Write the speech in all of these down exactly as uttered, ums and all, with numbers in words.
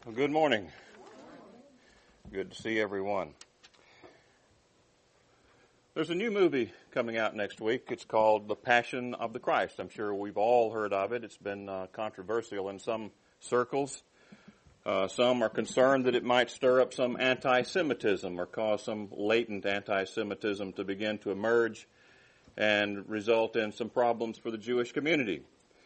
Well, good morning. Good to see everyone. There's a new movie coming out next week. It's called The Passion of the Christ. I'm sure we've all heard of it. It's been uh, controversial in some circles. Uh, some are concerned that it might stir up some anti-Semitism or cause some latent anti-Semitism to begin to emerge and result in some problems for the Jewish community.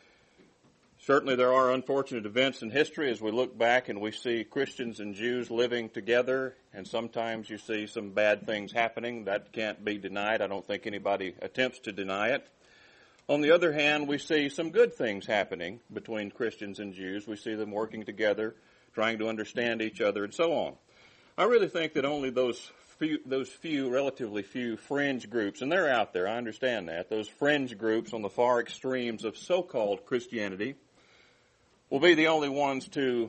Certainly there are unfortunate events in history as we look back and we see Christians and Jews living together, and sometimes you see some bad things happening. That can't be denied. I don't think anybody attempts to deny it. On the other hand, we see some good things happening between Christians and Jews. We see them working together, trying to understand each other, and so on. I really think that only those few, those few, relatively few fringe groups, and they're out there, I understand that, those fringe groups on the far extremes of so-called Christianity will be the only ones to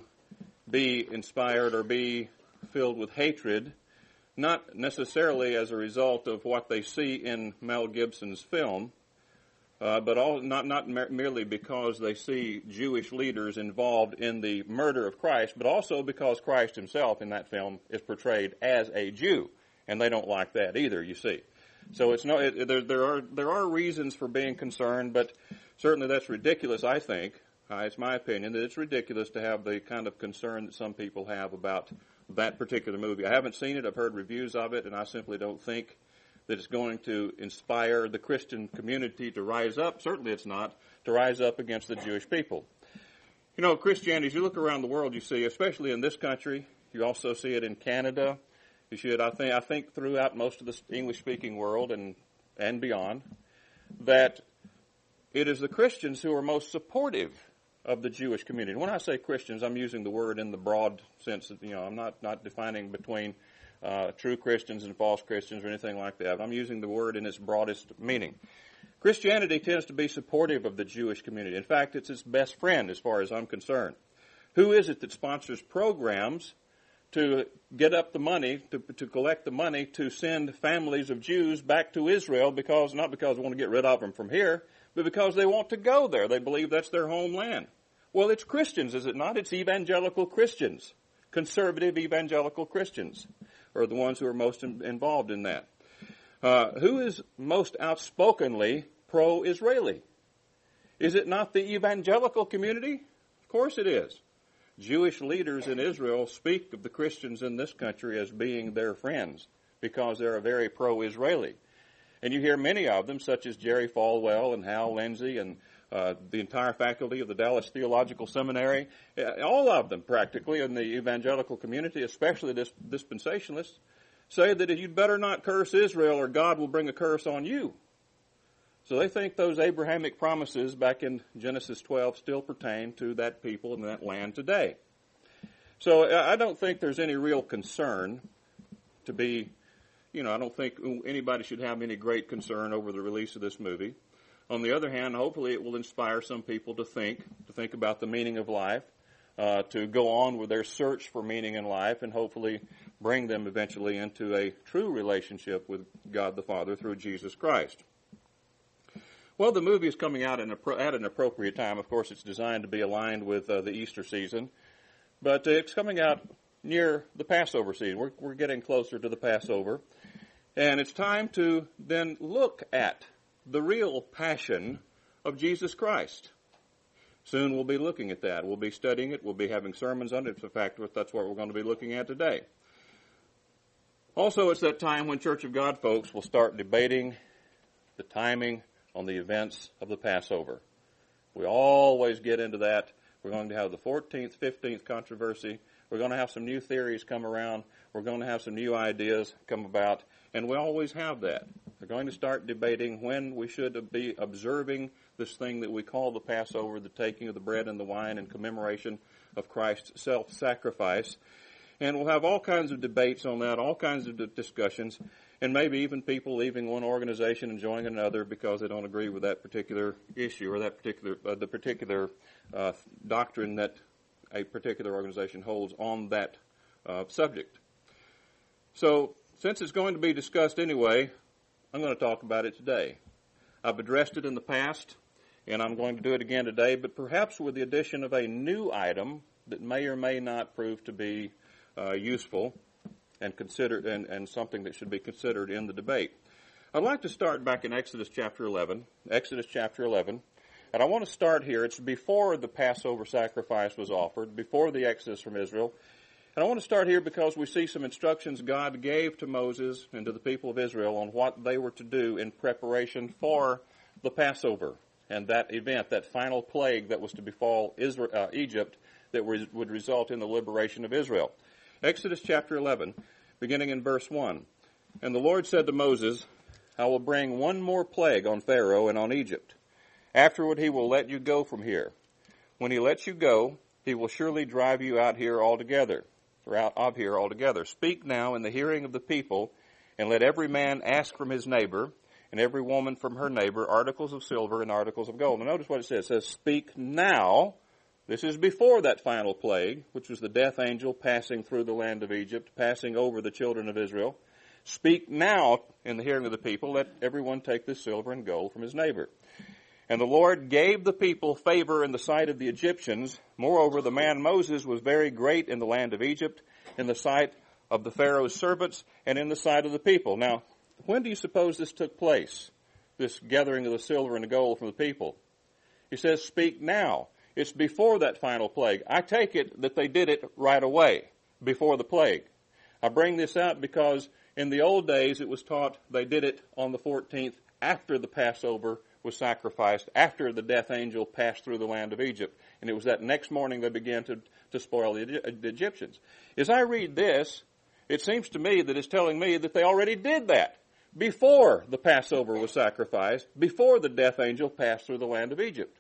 be inspired or be filled with hatred, not necessarily as a result of what they see in Mel Gibson's film, uh, but all, not, not mer- merely because they see Jewish leaders involved in the murder of Christ, but also because Christ himself in that film is portrayed as a Jew, and they don't like that either, you see. So it's no, it, there, there are there are reasons for being concerned, but certainly that's ridiculous, I think. Uh, it's my opinion that it's ridiculous to have the kind of concern that some people have about that particular movie. I haven't seen it. I've heard reviews of it, and I simply don't think that it's going to inspire the Christian community to rise up. Certainly it's not, to rise up against the Jewish people. You know, Christianity, as you look around the world, you see, especially in this country, you also see it in Canada. You see it, I think, I think throughout most of the English-speaking world and, and beyond, that it is the Christians who are most supportive of the Jewish community. When I say Christians, I'm using the word in the broad sense that, you know, I'm not, not defining between uh, true Christians and false Christians or anything like that. I'm using the word in its broadest meaning. Christianity tends to be supportive of the Jewish community. In fact, it's its best friend as far as I'm concerned. Who is it that sponsors programs to get up the money, to, to collect the money to send families of Jews back to Israel, because not because they want to get rid of them from here, but because they want to go there. They believe that's their homeland. Well, it's Christians, is it not? It's evangelical Christians. Conservative evangelical Christians are the ones who are most in, involved in that. Uh, who is most outspokenly pro-Israeli? Is it not the evangelical community? Of course it is. Jewish leaders in Israel speak of the Christians in this country as being their friends because they're very pro-Israeli. And you hear many of them, such as Jerry Falwell and Hal Lindsey and uh, the entire faculty of the Dallas Theological Seminary, all of them practically in the evangelical community, especially this dispensationalists, say that you'd better not curse Israel or God will bring a curse on you. So they think those Abrahamic promises back in Genesis twelve still pertain to that people and that land today. So I don't think there's any real concern to be You know, I don't think anybody should have any great concern over the release of this movie. On the other hand, hopefully it will inspire some people to think, to think about the meaning of life, uh, to go on with their search for meaning in life, and hopefully bring them eventually into a true relationship with God the Father through Jesus Christ. Well, the movie is coming out at an appropriate time. Of course, it's designed to be aligned with uh, the Easter season, but it's coming out near the Passover season. We're, we're getting closer to the Passover. And it's time to then look at the real passion of Jesus Christ. Soon we'll be looking at that. We'll be studying it. We'll be having sermons on it. In fact, that's what we're going to be looking at today. Also, it's that time when Church of God folks will start debating the timing on the events of the Passover. We always get into that. We're going to have the fourteenth, fifteenth controversy. We're going to have some new theories come around. We're going to have some new ideas come about. And we always have that. We're going to start debating when we should be observing this thing that we call the Passover, the taking of the bread and the wine in commemoration of Christ's self-sacrifice. And we'll have all kinds of debates on that, all kinds of discussions, and maybe even people leaving one organization and joining another because they don't agree with that particular issue or that particular uh, the particular uh, doctrine that a particular organization holds on that uh, subject. So, since it's going to be discussed anyway, I'm going to talk about it today. I've addressed it in the past, and I'm going to do it again today, but perhaps with the addition of a new item that may or may not prove to be uh, useful and considered and, and something that should be considered in the debate. I'd like to start back in Exodus chapter eleven. Exodus chapter eleven. And I want to start here. It's before the Passover sacrifice was offered, before the Exodus from Israel. And I want to start here because we see some instructions God gave to Moses and to the people of Israel on what they were to do in preparation for the Passover and that event, that final plague that was to befall Israel, uh, Egypt, that was, would result in the liberation of Israel. Exodus chapter eleven, beginning in verse one. And the Lord said to Moses, I will bring one more plague on Pharaoh and on Egypt. Afterward he will let you go from here. When he lets you go, he will surely drive you out here altogether, or out of here altogether. Speak now in the hearing of the people, and let every man ask from his neighbor, and every woman from her neighbor, articles of silver and articles of gold. Now notice what it says. It says, speak now. This is before that final plague, which was the death angel passing through the land of Egypt, passing over the children of Israel. Speak now in the hearing of the people, let everyone take this silver and gold from his neighbor. And the Lord gave the people favor in the sight of the Egyptians. Moreover, the man Moses was very great in the land of Egypt, in the sight of the Pharaoh's servants, and in the sight of the people. Now, when do you suppose this took place, this gathering of the silver and the gold from the people? He says, speak now. It's before that final plague. I take it that they did it right away, before the plague. I bring this out because in the old days it was taught they did it on the fourteenth after the Passover was sacrificed, after the death angel passed through the land of Egypt. And it was that next morning they began to, to spoil the, the Egyptians. As I read this, it seems to me that it's telling me that they already did that before the Passover was sacrificed, before the death angel passed through the land of Egypt.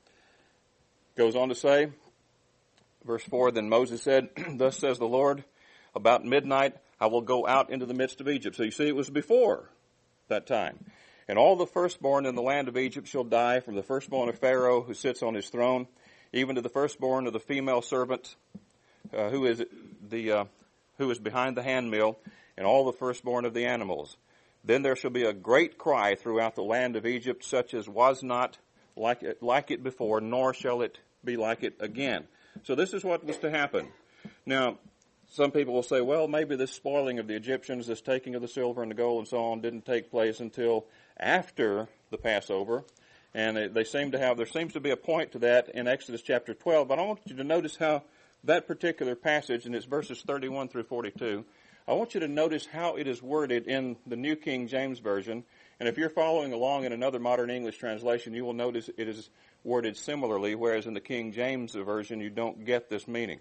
Goes on to say, verse four, then Moses said, thus says the Lord, about midnight I will go out into the midst of Egypt. So you see, it was before that time. And all the firstborn in the land of Egypt shall die, from the firstborn of Pharaoh who sits on his throne, even to the firstborn of the female servant uh, who is the uh, who is behind the handmill, and all the firstborn of the animals. Then there shall be a great cry throughout the land of Egypt, such as was not like it, like it before, nor shall it be like it again. So this is what was to happen. Now, some people will say, well, maybe this spoiling of the Egyptians, this taking of the silver and the gold and so on, didn't take place until after the Passover. And they, they seem to have, there seems to be a point to that in Exodus chapter twelve. But I want you to notice how that particular passage, and it's verses thirty-one through forty-two, I want you to notice how it is worded in the New King James Version. And if you're following along in another modern English translation, you will notice it is worded similarly, whereas in the King James Version you don't get this meaning.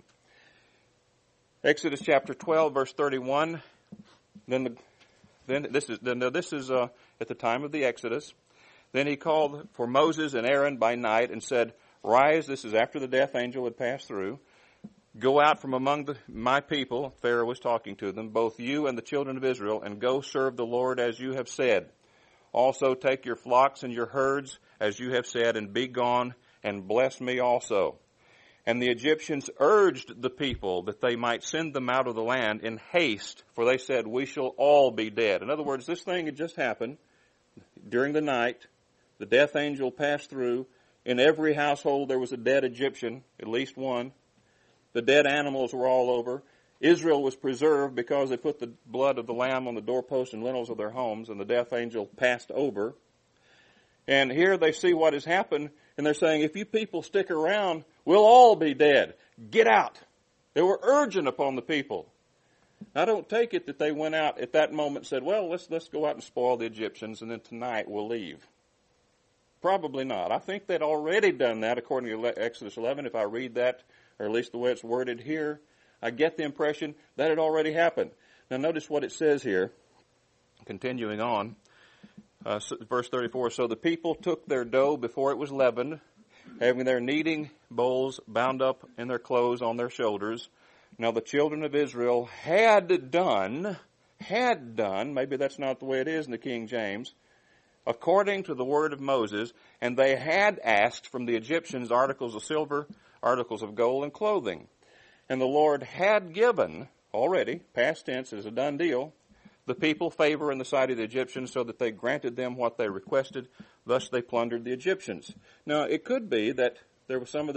Exodus chapter twelve, verse thirty-one. Then, the, then this is then this is uh, at the time of the Exodus. Then he called for Moses and Aaron by night and said, "Rise." This is after the death angel had passed through. "Go out from among the, my people." Pharaoh was talking to them, "both you and the children of Israel, and go serve the Lord as you have said. Also take your flocks and your herds as you have said, and be gone, and bless me also." And the Egyptians urged the people that they might send them out of the land in haste, for they said, "We shall all be dead." In other words, this thing had just happened during the night. The death angel passed through. In every household there was a dead Egyptian, at least one. The dead animals were all over. Israel was preserved because they put the blood of the lamb on the doorposts and lintels of their homes, and the death angel passed over. And here they see what has happened, and they're saying, if you people stick around, we'll all be dead. Get out. They were urgent upon the people. I don't take it that they went out at that moment and said, well, let's let's go out and spoil the Egyptians, and then tonight we'll leave. Probably not. I think they'd already done that according to Exodus eleven. If I read that, or at least the way it's worded here, I get the impression that had already happened. Now notice what it says here, continuing on. Uh, verse thirty-four, so the people took their dough before it was leavened, having their kneading bowls bound up in their clothes on their shoulders. Now the children of Israel had done, had done, maybe that's not the way it is in the King James, according to the word of Moses, and they had asked from the Egyptians articles of silver, articles of gold, and clothing. And the Lord had given, already, past tense, is a done deal, the people favor in the sight of the Egyptians, so that they granted them what they requested. Thus they plundered the Egyptians. Now, it could be that there was some of this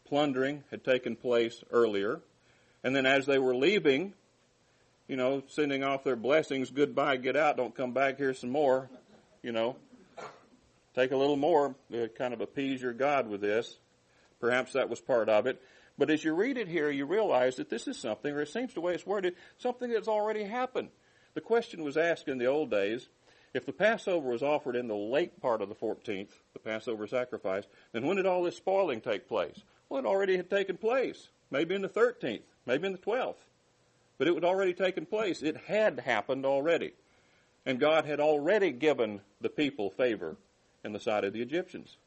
plundering had taken place earlier. And then as they were leaving, you know, sending off their blessings, goodbye, get out, don't come back here some more, you know. Take a little more to kind of appease your God with this. Perhaps that was part of it. But as you read it here, you realize that this is something, or it seems the way it's worded, something that's already happened. The question was asked in the old days, if the Passover was offered in the late part of the fourteenth, the Passover sacrifice, then when did all this spoiling take place? Well, it already had taken place. Maybe in the thirteenth, maybe in the twelfth. But it had already taken place. It had happened already. And God had already given the people favor in the sight of the Egyptians.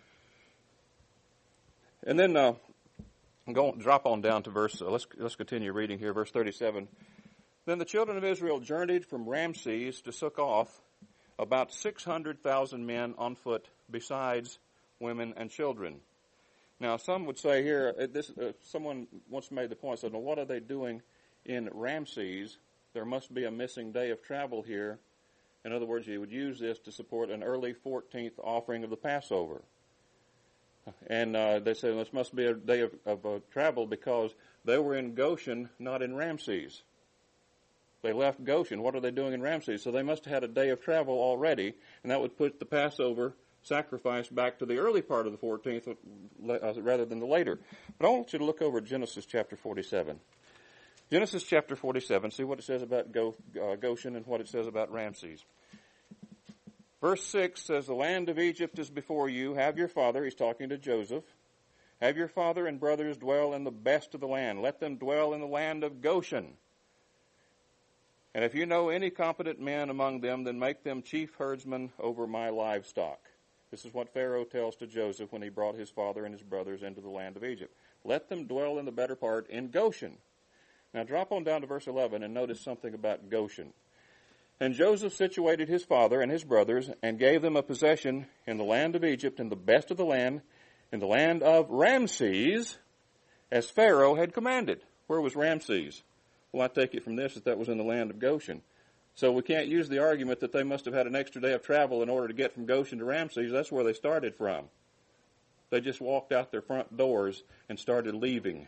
And then uh, go drop on down to verse, uh, let's, let's continue reading here, verse thirty-seven. Then the children of Israel journeyed from Ramses to Succoth, about six hundred thousand men on foot, besides women and children. Now, some would say here, uh, this, uh, someone once made the point, said, well, what are they doing in Ramses? There must be a missing day of travel here. In other words, you would use this to support an early fourteenth offering of the Passover. And uh, they say this must be a day of, of uh, travel because they were in Goshen, not in Ramses. They left Goshen. What are they doing in Ramses? So they must have had a day of travel already, and that would put the Passover sacrifice back to the early part of the fourteenth uh, rather than the later. But I want you to look over at Genesis chapter forty-seven. Genesis chapter forty-seven, see what it says about Go, uh, Goshen and what it says about Ramses. Verse six says, the land of Egypt is before you. Have your father, he's talking to Joseph, have your father and brothers dwell in the best of the land. Let them dwell in the land of Goshen. And if you know any competent men among them, then make them chief herdsmen over my livestock. This is what Pharaoh tells to Joseph when he brought his father and his brothers into the land of Egypt. Let them dwell in the better part in Goshen. Now drop on down to verse eleven and notice something about Goshen. And Joseph situated his father and his brothers and gave them a possession in the land of Egypt, in the best of the land, in the land of Ramses, as Pharaoh had commanded. Where was Ramses? Well, I take it from this that that was in the land of Goshen. So we can't use the argument that they must have had an extra day of travel in order to get from Goshen to Ramses. That's where they started from. They just walked out their front doors and started leaving.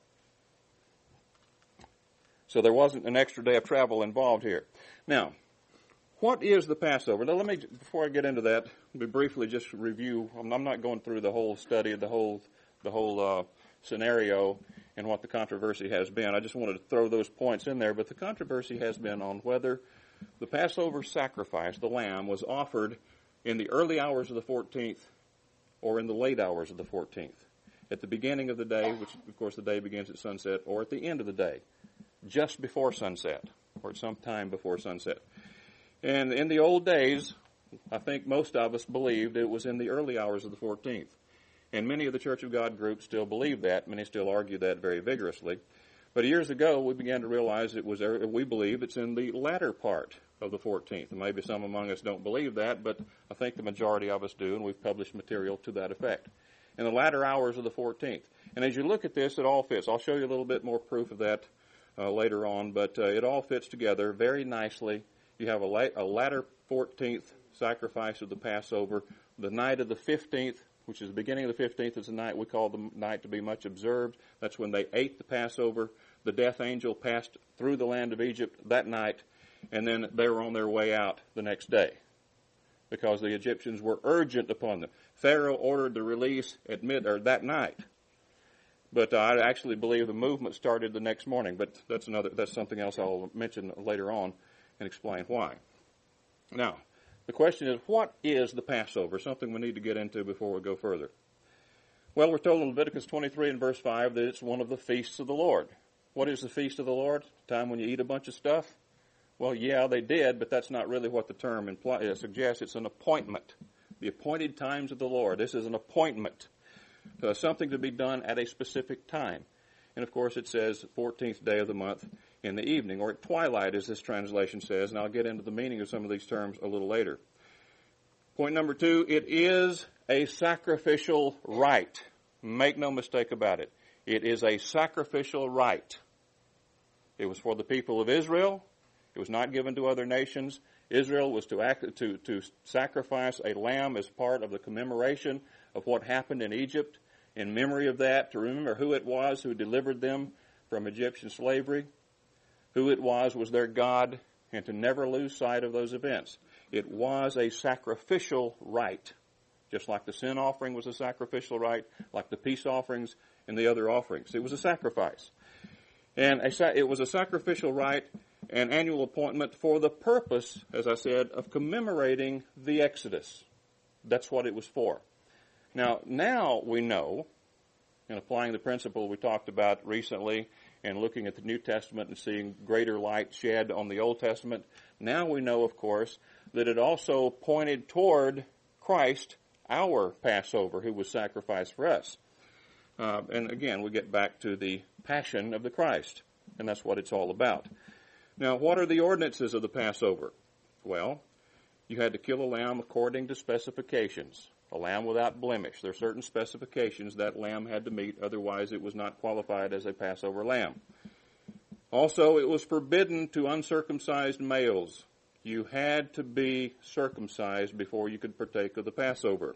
So there wasn't an extra day of travel involved here. Now, what is the Passover? Now, let me, before I get into that, let me briefly just review. I'm not going through the whole study, the whole, the whole uh, scenario and what the controversy has been. I just wanted to throw those points in there. But the controversy has been on whether the Passover sacrifice, the lamb, was offered in the early hours of the fourteenth or in the late hours of the fourteenth. At the beginning of the day, which, of course, the day begins at sunset, or at the end of the day, just before sunset, or at some time before sunset. And in the old days, I think most of us believed it was in the early hours of the fourteenth. And many of the Church of God groups still believe that. Many still argue that very vigorously. But years ago, we began to realize it was, we believe it's in the latter part of the fourteenth. And maybe some among us don't believe that, but I think the majority of us do, and we've published material to that effect. In the latter hours of the fourteenth. And as you look at this, it all fits. I'll show you a little bit more proof of that uh, later on, but uh, it all fits together very nicely. You have a, la- a latter fourteenth sacrifice of the Passover. The night of the fifteenth, which is the beginning of the fifteenth, is the night we call the night to be much observed. That's when they ate the Passover. The death angel passed through the land of Egypt that night, and then they were on their way out the next day because the Egyptians were urgent upon them. Pharaoh ordered the release at mid or that night, but uh, I actually believe the movement started the next morning. But that's another. That's something else I'll mention later on and explain why. Now, the question is, what is the Passover? Something we need to get into before we go further. Well, we're told in Leviticus twenty-three and verse five that it's one of the feasts of the Lord. What is the feast of the Lord? The time when you eat a bunch of stuff? Well, yeah, they did, but that's not really what the term imply, uh, suggests. It's an appointment. The appointed times of the Lord. This is an appointment. Uh, something to be done at a specific time. And, of course, it says fourteenth day of the month in the evening, or at twilight, as this translation says, and I'll get into the meaning of some of these terms a little later. Point number two, it is a sacrificial rite. Make no mistake about it. It is a sacrificial rite. It was for the people of Israel. It was not given to other nations. Israel was to act, to, to sacrifice a lamb as part of the commemoration of what happened in Egypt. in memory of that, to remember who it was who delivered them from Egyptian slavery, who it was was their God, and to never lose sight of those events. It was a sacrificial rite, just like the sin offering was a sacrificial rite, like the peace offerings and the other offerings. It was a sacrifice. And a, it was a sacrificial rite, an annual appointment for the purpose, as I said, of commemorating the Exodus. That's what it was for. Now, now we know, in applying the principle we talked about recently and looking at the New Testament and seeing greater light shed on the Old Testament, now we know, of course, that it also pointed toward Christ, our Passover, who was sacrificed for us. Uh, and again, we get back to the passion of the Christ, and that's what it's all about. Now, what are the ordinances of the Passover? Well, you had to kill a lamb according to specifications, a lamb without blemish. There are certain specifications that lamb had to meet, otherwise it was not qualified as a Passover lamb. Also, it was forbidden to uncircumcised males. You had to be circumcised before you could partake of the Passover.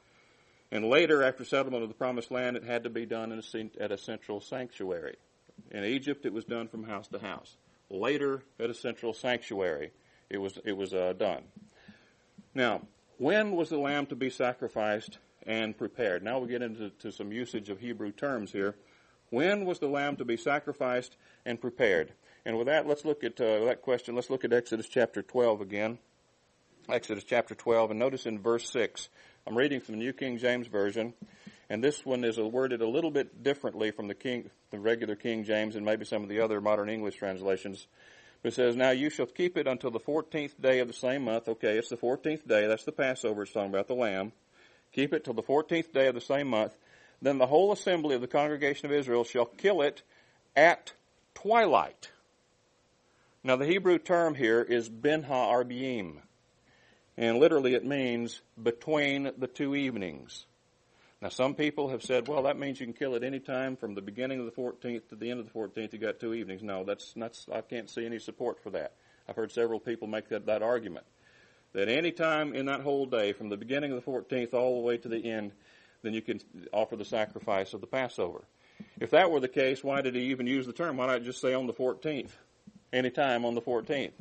And later, after settlement of the Promised Land, it had to be done in a, at a central sanctuary. In Egypt, it was done from house to house. Later, at a central sanctuary, it was it was uh, done. Now, when was the lamb to be sacrificed and prepared? Now we get into to some usage of Hebrew terms here. When was the lamb to be sacrificed and prepared? And with that, let's look at uh, that question. Let's look at Exodus chapter twelve again. Exodus chapter twelve, and notice in verse six. I'm reading from the New King James Version, and this one is worded a little bit differently from the King, the regular King James and maybe some of the other modern English translations. It says, now you shall keep it until the fourteenth day of the same month. Okay, it's the fourteenth day. That's the Passover. It's talking about the lamb. Keep it till the fourteenth day of the same month. Then the whole assembly of the congregation of Israel shall kill it at twilight. Now the Hebrew term here is ben ha'arbiim. And literally it means between the two evenings. Now some people have said, well, that means you can kill it any time from the beginning of the fourteenth to the end of the fourteenth. You got two evenings. No, that's not. I can't see any support for that. I've heard several people make that, that argument. That any time in that whole day, from the beginning of the fourteenth all the way to the end, then you can offer the sacrifice of the Passover. If that were the case, why did he even use the term? Why not just say on the fourteenth? Any time on the fourteenth.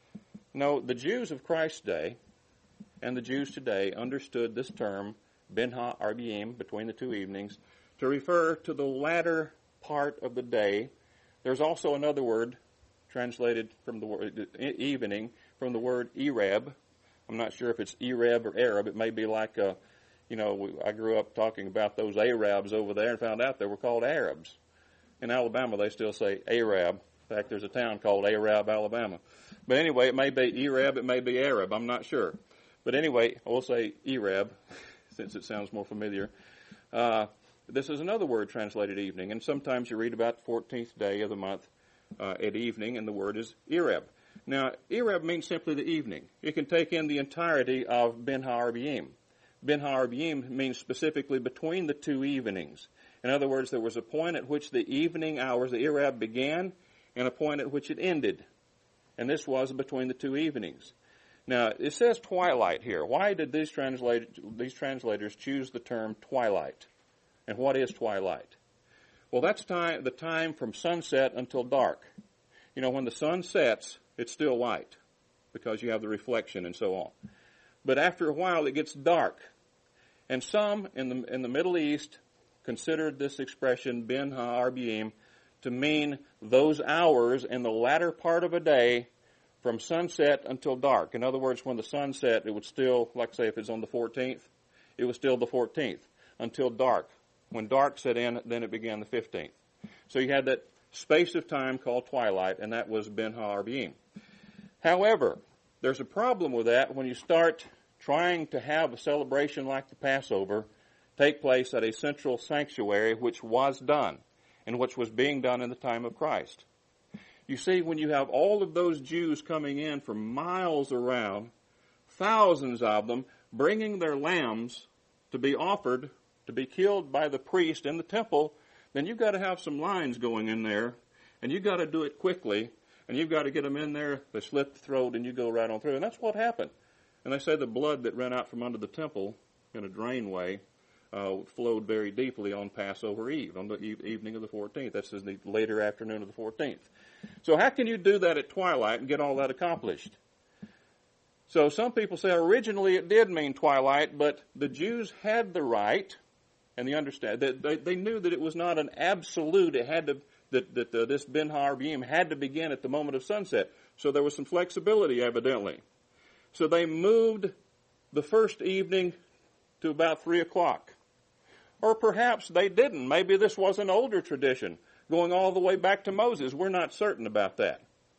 No, the Jews of Christ's day and the Jews today understood this term, ben ha'arbiim, between the two evenings, to refer to the latter part of the day. There's also another word translated from the word evening from the word Ereb. I'm not sure if it's Ereb or Arab. It may be like a, you know, I grew up talking about those Arabs over there and found out they were called Arabs. In Alabama, they still say Arab. In fact, there's a town called Arab, Alabama. But anyway, it may be Ereb, it may be Arab. I'm not sure. But anyway, I will say Ereb, since it sounds more familiar. Uh, this is another word translated evening, and sometimes you read about the fourteenth day of the month uh, at evening, and the word is Ereb. Now, Ereb means simply the evening. It can take in the entirety of Ben ha'arbiim. Ben ha'arbiim means specifically between the two evenings. In other words, there was a point at which the evening hours, the Ereb, began, and a point at which it ended. And this was between the two evenings. Now, it says twilight here. Why did these, translate, these translators choose the term twilight? And what is twilight? Well, that's time, the time from sunset until dark. You know, when the sun sets, it's still light because you have the reflection and so on. But after a while, it gets dark. And some in the, in the Middle East considered this expression, ben ha'arbiim, to mean those hours in the latter part of a day from sunset until dark. In other words, when the sun set, it would still, like say if it's on the fourteenth, it was still the fourteenth until dark. When dark set in, then it began the fifteenth. So you had that space of time called twilight, and that was ben ha'arbiim. However, there's a problem with that when you start trying to have a celebration like the Passover take place at a central sanctuary, which was done, and which was being done in the time of Christ. You see, when you have all of those Jews coming in from miles around, thousands of them, bringing their lambs to be offered, to be killed by the priest in the temple, then you've got to have some lines going in there, and you've got to do it quickly, and you've got to get them in there, they slit the throat, and you go right on through. And that's what happened. And they say the blood that ran out from under the temple in a drainway uh, flowed very deeply on Passover Eve, on the e- evening of the fourteenth. That's the later afternoon of the fourteenth. So how can you do that at twilight and get all that accomplished? So some people say originally it did mean twilight, but the Jews had the right, and they understand that they, they knew that it was not an absolute. It had to that that uh, this Ben Ha-Arbiyim had to begin at the moment of sunset. So there was some flexibility, evidently. So they moved the first evening to about three o'clock, or perhaps they didn't. Maybe this was an older tradition going all the way back to Moses. We're not certain about that.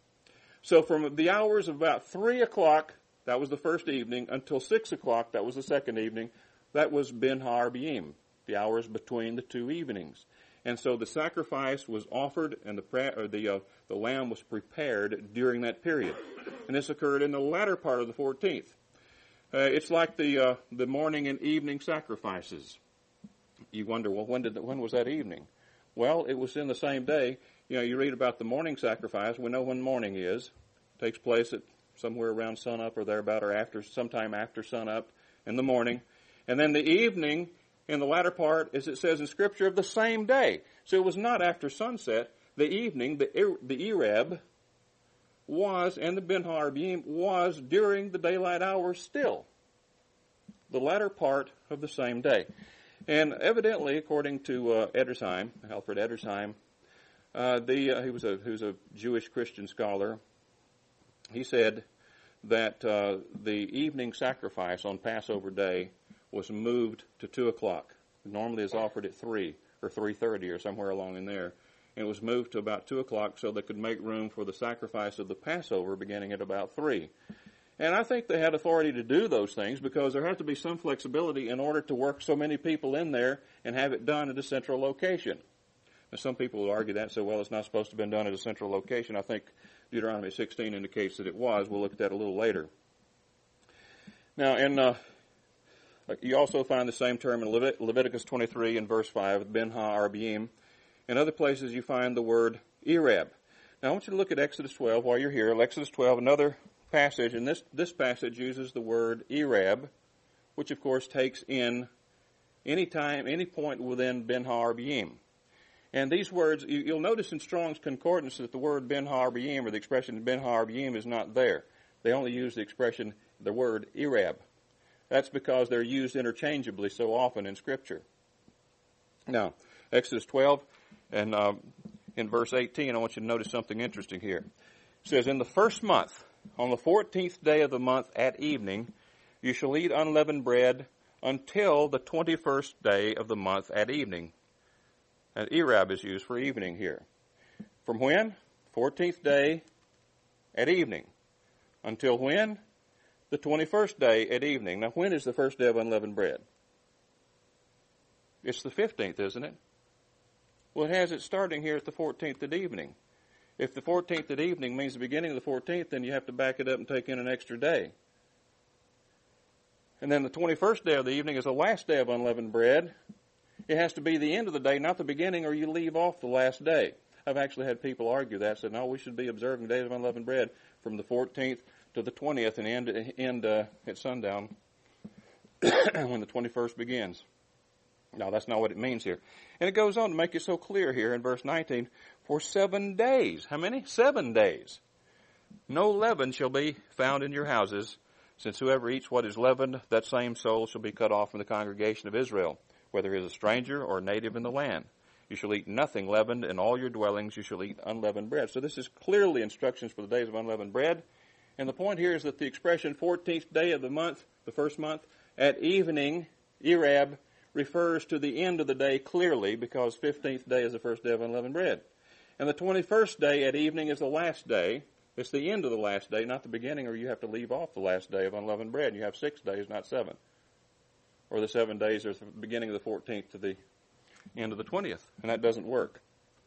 So from the hours of about three o'clock. That was the first evening, until six o'clock, that was the second evening. That was Ben Ha-Arbiyim, the hours between the two evenings. And so the sacrifice was offered and the or the, uh, the lamb was prepared during that period. And this occurred in the latter part of the fourteenth. Uh, it's like the uh, the morning and evening sacrifices. You wonder, well, when did when was that evening? Well, it was in the same day. You know, you read about the morning sacrifice. We know when morning is. It takes place at somewhere around sunup or thereabout, or after, sometime after sunup in the morning. And then the evening, in the latter part, as it says in Scripture, of the same day. So it was not after sunset. The evening, the, the Ereb, was, and the Ben Ha-Arbiyim was during the daylight hours still. The latter part of the same day. And evidently, according to uh, Edersheim, Alfred Edersheim, uh, the, uh, he was a, he was a Jewish Christian scholar. He said that uh, the evening sacrifice on Passover Day was moved to two o'clock. Normally is offered at three or three thirty or somewhere along in there. And it was moved to about two o'clock so they could make room for the sacrifice of the Passover beginning at about three. And I think they had authority to do those things because there had to be some flexibility in order to work so many people in there and have it done at a central location. Now, some people will argue that and say, well, it's not supposed to have been done at a central location. I think Deuteronomy sixteen indicates that it was. We'll look at that a little later. Now, in, uh, you also find the same term in Levit- Leviticus twenty-three and verse five, Ben Ha-Arbiyim. In other places, you find the word Ereb. Now, I want you to look at Exodus twelve while you're here. Exodus twelve, another passage, and this, this passage uses the word Ereb, which, of course, takes in any time, any point within Ben Ha-Arbiyim. And these words, you'll notice in Strong's Concordance that the word Ben Ha-Arbiyim or the expression Ben Ha-Arbiyim is not there. They only use the expression, the word Ereb. That's because they're used interchangeably so often in Scripture. Now, Exodus twelve and uh, in verse eighteen, I want you to notice something interesting here. It says, in the first month, on the fourteenth day of the month at evening, you shall eat unleavened bread until the twenty-first day of the month at evening. And Ereb is used for evening here. From when? fourteenth day at evening. Until when? The twenty-first day at evening. Now, when is the first day of unleavened bread? It's the fifteenth, isn't it? Well, it has it starting here at the fourteenth at evening. If the fourteenth at evening means the beginning of the fourteenth, then you have to back it up and take in an extra day. And then the twenty-first day of the evening is the last day of unleavened bread. It has to be the end of the day, not the beginning, or you leave off the last day. I've actually had people argue that, said, no, we should be observing days of unleavened bread from the fourteenth to the twentieth and end, end uh, at sundown when the twenty-first begins. No, that's not what it means here. And it goes on to make it so clear here in verse nineteen, for seven days. How many? Seven days. No leaven shall be found in your houses, since whoever eats what is leavened, that same soul shall be cut off from the congregation of Israel, whether he is a stranger or a native in the land. You shall eat nothing leavened. In all your dwellings you shall eat unleavened bread. So this is clearly instructions for the days of unleavened bread. And the point here is that the expression fourteenth day of the month, the first month, at evening, Ereb, refers to the end of the day clearly because fifteenth day is the first day of unleavened bread. And the twenty-first day at evening is the last day. It's the end of the last day, not the beginning, or you have to leave off the last day of unleavened bread. You have six days, not seven. Or the seven days are the beginning of the fourteenth to the end of the twentieth, and that doesn't work.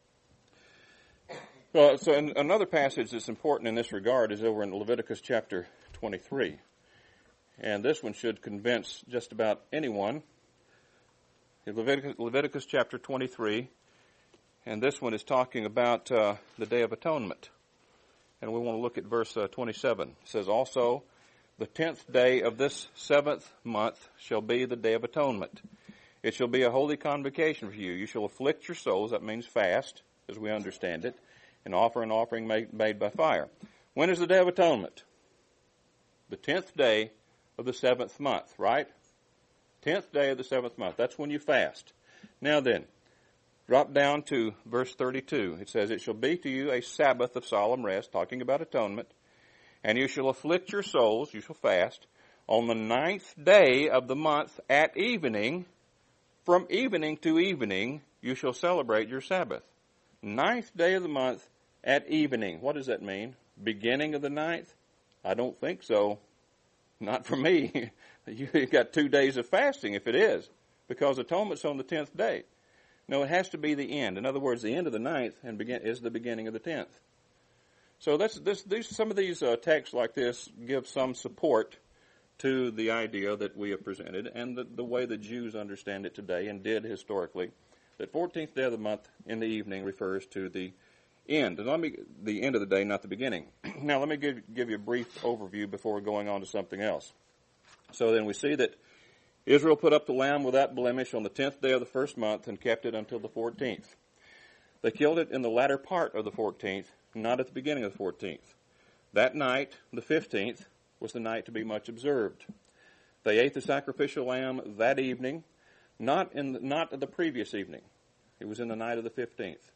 Well, so another passage that's important in this regard is over in Leviticus chapter twenty-three. And this one should convince just about anyone. In Leviticus, Leviticus chapter twenty-three, and this one is talking about uh, the Day of Atonement. And we want to look at verse uh, twenty-seven. It says, also, the tenth day of this seventh month shall be the Day of Atonement. It shall be a holy convocation for you. You shall afflict your souls. That means fast, as we understand it, and offer an offering made, made by fire. When is the Day of Atonement? The tenth day of the seventh month, right? Tenth day of the seventh month. That's when you fast. Now then, drop down to verse thirty-two. It says, it shall be to you a Sabbath of solemn rest, talking about atonement, and you shall afflict your souls, you shall fast, on the ninth day of the month at evening. From evening to evening, you shall celebrate your Sabbath. Ninth day of the month at evening. What does that mean? Beginning of the ninth? I don't think so. Not for me. You got two days of fasting if it is, because atonement's on the tenth day. No, it has to be the end. In other words, the end of the ninth and begin, is the beginning of the tenth. So that's, this, these, some of these uh, texts like this give some support to the idea that we have presented and the, the way the Jews understand it today and did historically, that fourteenth day of the month in the evening refers to the end. And let me, the end of the day, not the beginning. Now let me give, give you a brief overview before going on to something else. So then we see that Israel put up the lamb without blemish on the tenth day of the first month and kept it until the fourteenth. They killed it in the latter part of the fourteenth, not at the beginning of the fourteenth. That night, the fifteenth, was the night to be much observed. They ate the sacrificial lamb that evening, not in the, not the previous evening. It was in the night of the fifteenth.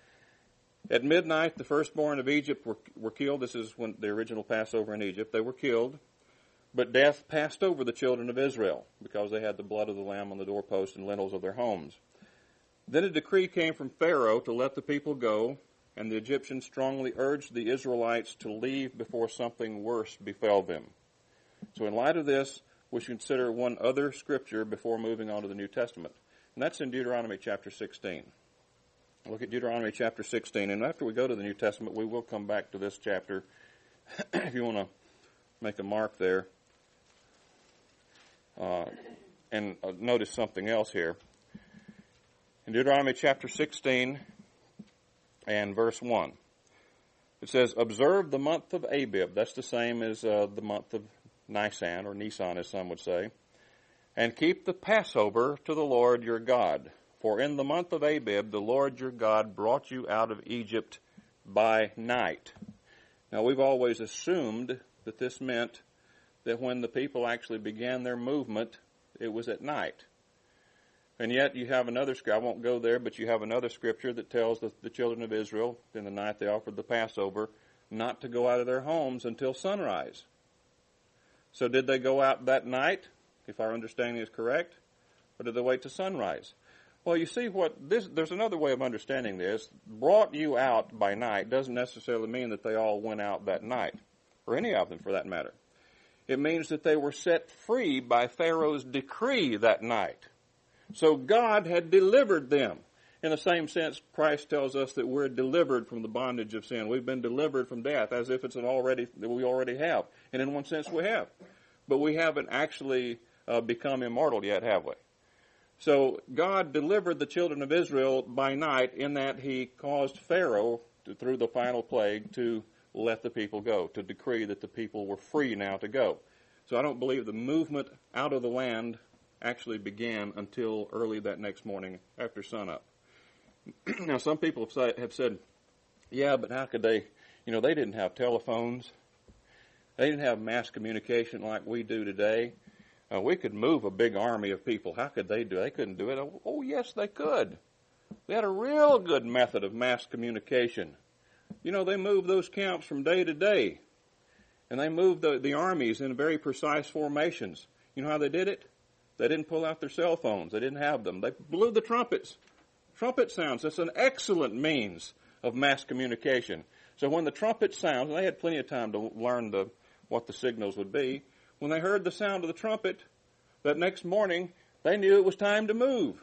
At midnight, the firstborn of Egypt were, were killed. This is when the original Passover in Egypt. They were killed, but death passed over the children of Israel because they had the blood of the lamb on the doorposts and lintels of their homes. Then a decree came from Pharaoh to let the people go, and the Egyptians strongly urged the Israelites to leave before something worse befell them. So in light of this, we should consider one other scripture before moving on to the New Testament. And that's in Deuteronomy chapter sixteen. Look at Deuteronomy chapter sixteen. And after we go to the New Testament, we will come back to this chapter. If you want to make a mark there. Uh, and uh, notice something else here. In Deuteronomy chapter sixteen, and verse one. It says, observe the month of Abib. That's the same as uh, the month of Nisan, or Nisan as some would say. And keep the Passover to the Lord your God. For in the month of Abib, the Lord your God brought you out of Egypt by night. Now we've always assumed that this meant that when the people actually began their movement, it was at night. And yet you have another scripture, I won't go there, but you have another scripture that tells the, the children of Israel, in the night they offered the Passover, not to go out of their homes until sunrise. So did they go out that night, if our understanding is correct, or did they wait to sunrise? Well, you see what this, there's another way of understanding this. Brought you out by night doesn't necessarily mean that they all went out that night, or any of them for that matter. It means that they were set free by Pharaoh's decree that night. So God had delivered them. In the same sense, Christ tells us that we're delivered from the bondage of sin. We've been delivered from death, as if it's an already that we already have. And in one sense, we have. But we haven't actually uh, become immortal yet, have we? So God delivered the children of Israel by night in that he caused Pharaoh, to, through the final plague, to let the people go, to decree that the people were free now to go. So I don't believe the movement out of the land actually began until early that next morning after sunup. Now, some people have, say, have said, yeah, but how could they, you know, they didn't have telephones. They didn't have mass communication like we do today. Uh, we could move a big army of people. How could they do it? They couldn't do it. Oh, oh, yes, they could. They had a real good method of mass communication. You know, they moved those camps from day to day. And they moved the, the armies in very precise formations. You know how they did it? They didn't pull out their cell phones. They didn't have them. They blew the trumpets. Trumpet sounds. That's an excellent means of mass communication. So when the trumpet sounds, and they had plenty of time to learn the, what the signals would be, when they heard the sound of the trumpet, that next morning, they knew it was time to move.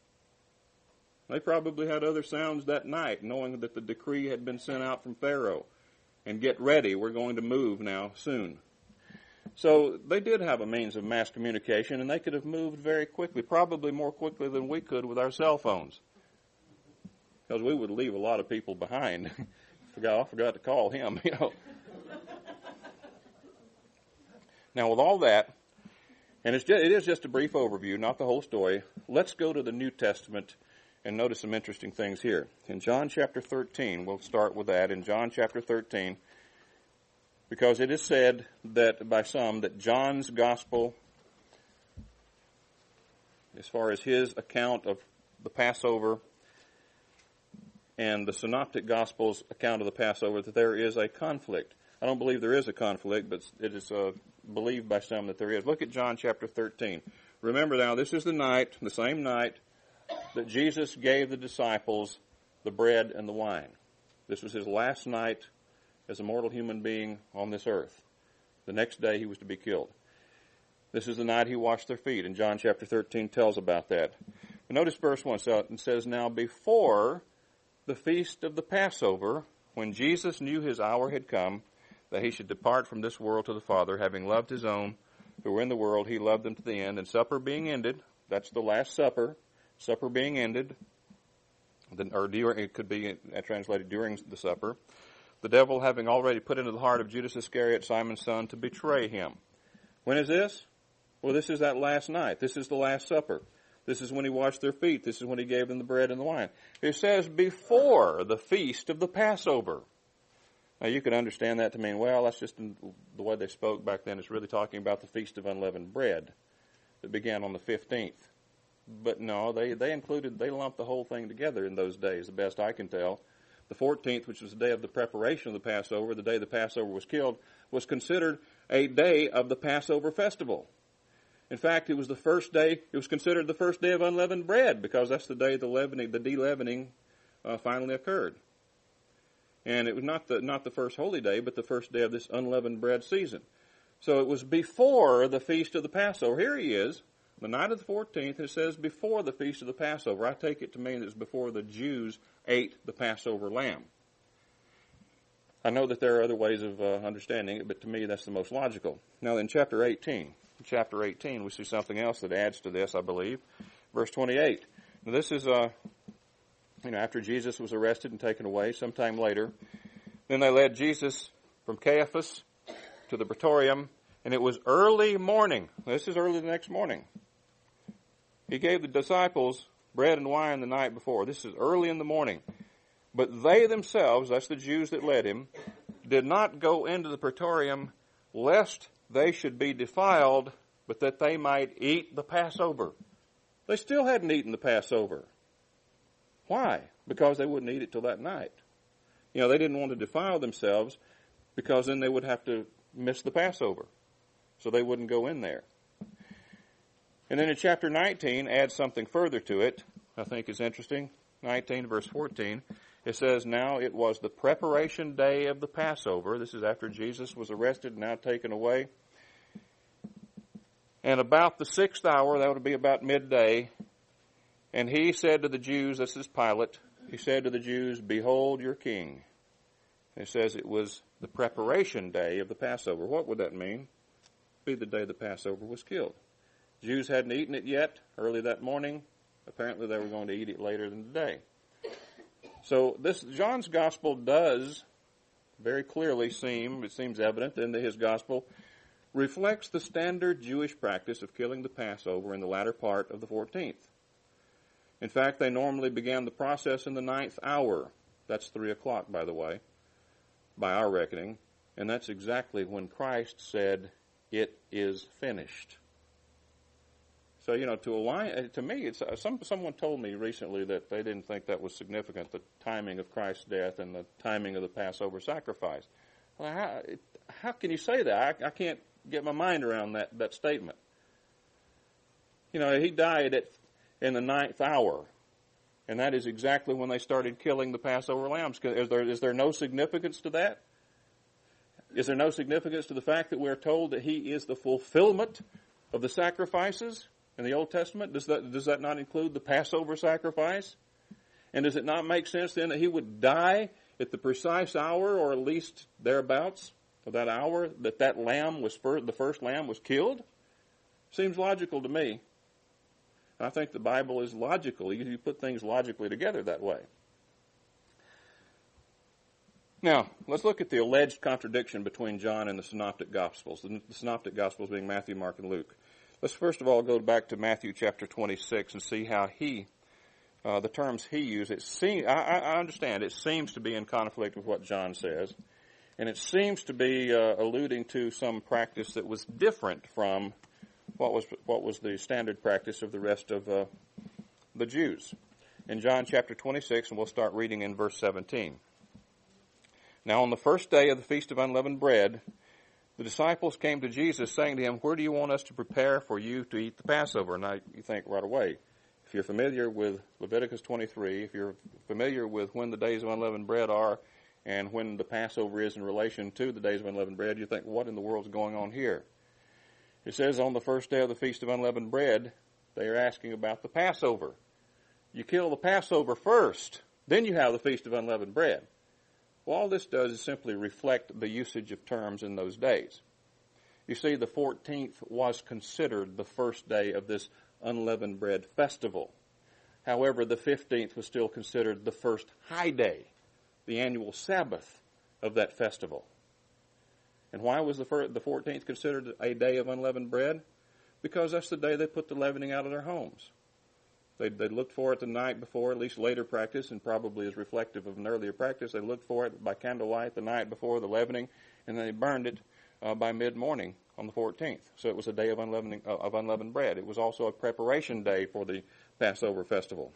They probably had other sounds that night, knowing that the decree had been sent out from Pharaoh. And get ready, we're going to move now soon. So they did have a means of mass communication, and they could have moved very quickly, probably more quickly than we could with our cell phones. Because we would leave a lot of people behind. forgot, I forgot to call him, you know. Now, with all that, And it's just, it is just a brief overview, not the whole story. Let's go to the New Testament and notice some interesting things here. In John chapter thirteen, we'll start with that. In John chapter thirteen, because it is said that by some that John's gospel, as far as his account of the Passover and the Synoptic Gospels' account of the Passover, that there is a conflict. I don't believe there is a conflict, but it is uh, believed by some that there is. Look at John chapter thirteen. Remember now, this is the night, the same night, that Jesus gave the disciples the bread and the wine. This was his last night as a mortal human being on this earth. The next day he was to be killed. This is the night he washed their feet, and John chapter thirteen tells about that. But notice verse one, so it says, "Now before the feast of the Passover, when Jesus knew his hour had come, that he should depart from this world to the Father, having loved his own who were in the world, he loved them to the end. And supper being ended," that's the Last Supper, supper being ended, or it could be translated during the supper, "the devil having already put into the heart of Judas Iscariot, Simon's son, to betray him." When is this? Well, this is that last night. This is the Last Supper. This is when he washed their feet. This is when he gave them the bread and the wine. It says before the feast of the Passover. Now, you could understand that to mean, well, that's just the way they spoke back then. It's really talking about the Feast of Unleavened Bread that began on the fifteenth. But no, they, they included, they lumped the whole thing together in those days, the best I can tell. The fourteenth, which was the day of the preparation of the Passover, the day the Passover was killed, was considered a day of the Passover festival. In fact, it was the first day, it was considered the first day of unleavened bread, because that's the day the leavening, the de-leavening uh, finally occurred. And it was not the not the first holy day, but the first day of this unleavened bread season. So it was before the feast of the Passover. Here he is, the night of the fourteenth, it says before the feast of the Passover. I take it to mean it's before the Jews ate the Passover lamb. I know that there are other ways of uh, understanding it, but to me that's the most logical. Now in chapter eighteen, in chapter eighteen, we see something else that adds to this, I believe. Verse twenty-eight. Now this is, uh, you know, after Jesus was arrested and taken away, sometime later. Then they led Jesus from Caiaphas to the Praetorium, and it was early morning. This is early the next morning. He gave the disciples bread and wine the night before. This is early in the morning. But they themselves, that's the Jews that led him, did not go into the Praetorium lest they should be defiled, but that they might eat the Passover. They still hadn't eaten the Passover. Why? Because they wouldn't eat it till that night. You know, they didn't want to defile themselves because then they would have to miss the Passover. So they wouldn't go in there. And then in chapter nineteen, adds something further to it, I think is interesting. nineteen, verse fourteen. It says, "Now it was the preparation day of the Passover." This is after Jesus was arrested and now taken away. "And about the sixth hour," that would be about midday, "and he said to the Jews," this is Pilate, he said to the Jews, 'Behold your king.'" And it says it was the preparation day of the Passover. What would that mean? It'd be the day the Passover was killed. Jews hadn't eaten it yet early that morning. Apparently they were going to eat it later in the day. So this John's gospel does very clearly seem, it seems evident in his gospel, reflects the standard Jewish practice of killing the Passover in the latter part of the fourteenth. In fact, they normally began the process in the ninth hour. That's three o'clock, by the way, by our reckoning. And that's exactly when Christ said, "It is finished." So, you know, to align, to me, it's, some, someone told me recently that they didn't think that was significant, the timing of Christ's death and the timing of the Passover sacrifice. Well, how, how can you say that? I, I can't get my mind around that, that statement. You know, he died at in the ninth hour, and that is exactly when they started killing the Passover lambs. Is there, is there no significance to that? Is there no significance to the fact that we're told that he is the fulfillment of the sacrifices in the Old Testament? Does that, does that not include the Passover sacrifice? And does it not make sense then that he would die at the precise hour, or at least thereabouts of that hour, that that lamb was first, the first lamb was killed? Seems logical to me. I think the Bible is logical. You put things logically together that way. Now, let's look at the alleged contradiction between John and the Synoptic Gospels, the Synoptic Gospels being Matthew, Mark, and Luke. Let's first of all go back to Matthew chapter twenty-six and see how he, uh, the terms he used. It seems, I, I understand, it seems to be in conflict with what John says, and it seems to be uh, alluding to some practice that was different from what was what was the standard practice of the rest of uh, the Jews. In John chapter twenty-six, and we'll start reading in verse seventeen. Now on the first day of the Feast of Unleavened Bread, the disciples came to Jesus saying to him, "Where do you want us to prepare for you to eat the Passover?" Now you think right away, if you're familiar with Leviticus twenty-three, if you're familiar with when the days of unleavened bread are and when the Passover is in relation to the days of unleavened bread, you think, what in the world is going on here? It says on the first day of the Feast of Unleavened Bread, they are asking about the Passover. You kill the Passover first, then you have the Feast of Unleavened Bread. Well, all this does is simply reflect the usage of terms in those days. You see, the fourteenth was considered the first day of this unleavened bread festival. However, the fifteenth was still considered the first high day, the annual Sabbath of that festival. And why was the fourteenth considered a day of unleavened bread? Because that's the day they put the leavening out of their homes. They they looked for it the night before, at least later practice, and probably is reflective of an earlier practice. They looked for it by candlelight the night before the leavening, and then they burned it uh, by mid-morning on the fourteenth. So it was a day of unleavening uh, of unleavened bread. It was also a preparation day for the Passover festival.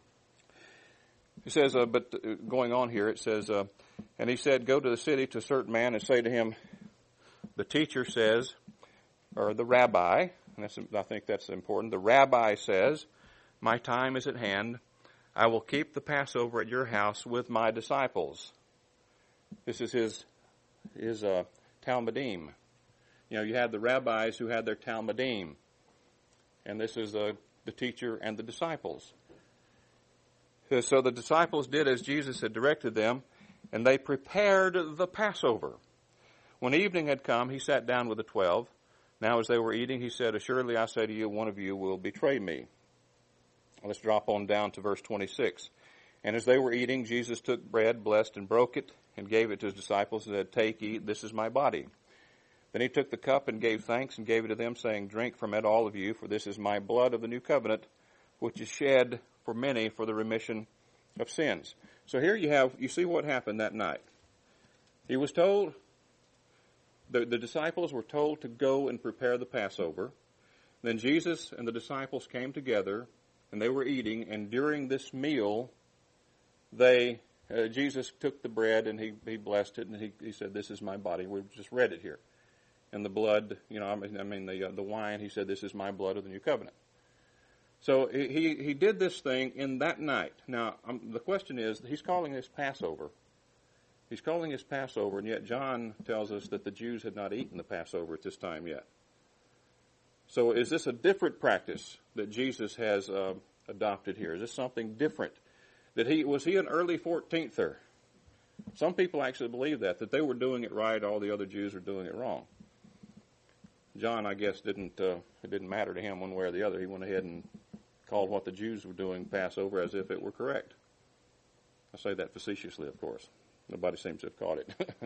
It says, uh, but uh, going on here, it says, uh, and he said, "Go to the city to a certain man and say to him, the teacher says," or the rabbi, and that's, I think that's important, the rabbi says, "My time is at hand. I will keep the Passover at your house with my disciples." This is his his uh, Talmudim. You know, you had the rabbis who had their Talmudim, and this is uh, the teacher and the disciples. So the disciples did as Jesus had directed them, and they prepared the Passover. When evening had come, he sat down with the twelve. Now as they were eating, he said, "Assuredly I say to you, one of you will betray me." Let's drop on down to verse twenty-six. "And as they were eating, Jesus took bread, blessed and broke it, and gave it to his disciples, and said, 'Take, eat, this is my body.' Then he took the cup and gave thanks and gave it to them, saying, 'Drink from it, all of you, for this is my blood of the new covenant, which is shed for many for the remission of sins.'" So here you have, you see what happened that night. He was told, the, the disciples were told to go and prepare the Passover. Then Jesus and the disciples came together, and they were eating, and during this meal, they, uh, Jesus took the bread and he, he blessed it, and he, he said, "This is my body." We've just read it here. And the blood, you know, I mean, I mean the uh, the wine, he said, "This is my blood of the new covenant." So he he did this thing in that night. Now, um, the question is, he's calling this Passover. He's calling this Passover, and yet John tells us that the Jews had not eaten the Passover at this time yet. So is this a different practice that Jesus has uh, adopted here? Is this something different? That he was he an early fourteenther? Some people actually believe that, that they were doing it right, all the other Jews were doing it wrong. John, I guess, didn't uh, it didn't matter to him one way or the other. He went ahead and called what the Jews were doing Passover as if it were correct. I say that facetiously, of course. Nobody seems to have caught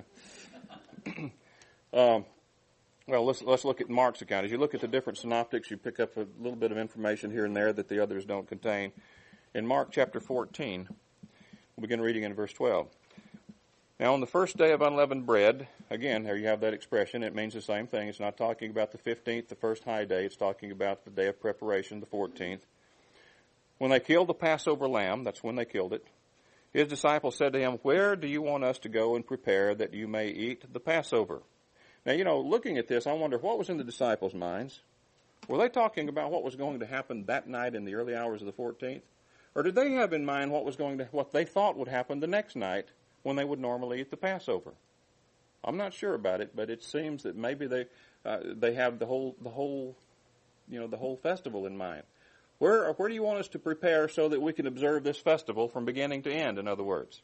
it. um, well, let's let's look at Mark's account. As you look at the different synoptics, you pick up a little bit of information here and there that the others don't contain. In Mark chapter fourteen, we'll begin reading in verse twelve. "Now on the first day of unleavened bread," again, there you have that expression. It means the same thing. It's not talking about the fifteenth, the first high day. It's talking about the day of preparation, the fourteenth. "When they killed the Passover lamb," that's when they killed it, "his disciples said to him, 'Where do you want us to go and prepare that you may eat the Passover?'" Now, you know, looking at this, I wonder what was in the disciples' minds. Were they talking about what was going to happen that night in the early hours of the fourteenth? Or did they have in mind what was going to, what they thought would happen the next night when they would normally eat the Passover? I'm not sure about it, but it seems that maybe they uh, they have the whole the whole you know the whole festival in mind. Where where do you want us to prepare so that we can observe this festival from beginning to end? In other words,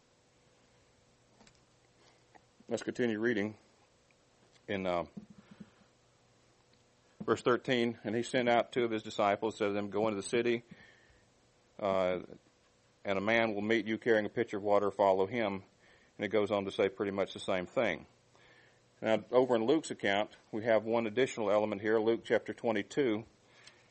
let's continue reading in uh, verse thirteen. "And he sent out two of his disciples, said to them, 'Go into the city, uh, and a man will meet you carrying a pitcher of water. Follow him.'" And it goes on to say pretty much the same thing. Now, over in Luke's account, we have one additional element here. Luke chapter twenty-two,